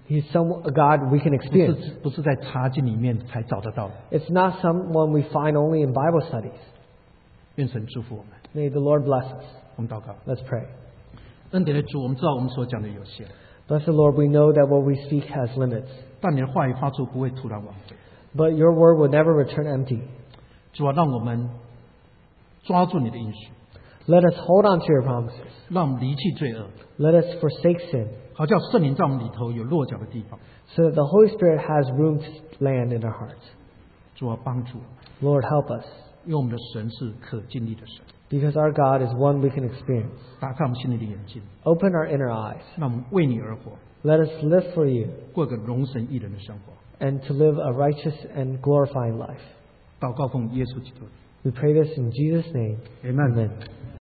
He's some a God we can 不 experience. 是不是在查经里面才找得到的。 It's not someone we find only in Bible studies. 愿神祝福我们。 May the Lord bless us. 我们祷告。 Let's pray. 恩典的主，我们知道我们所讲的有限， Bless the Lord, we know that what we speak has limits. 但你的话语发出不会突然枉费。 But your word will never return empty. 主啊，让我们抓住你的应许， Let us hold on to your promises. 让我们离弃罪恶， Let us forsake sin, 好叫圣灵在我们里头有落脚的地方。 so that the Holy Spirit has room to land in our hearts. 主啊，帮助我们， Lord, help us, 因为我们的神是可经历的神。 because our God is one we can experience. 打开我们心里的眼睛， Open our inner eyes. 让我们为你而活， Let us live for you 过个荣神益人的生活。 and to live a righteous and glorifying life. 祷告奉耶稣基督。 We pray this in Jesus' name. Amen. Amen.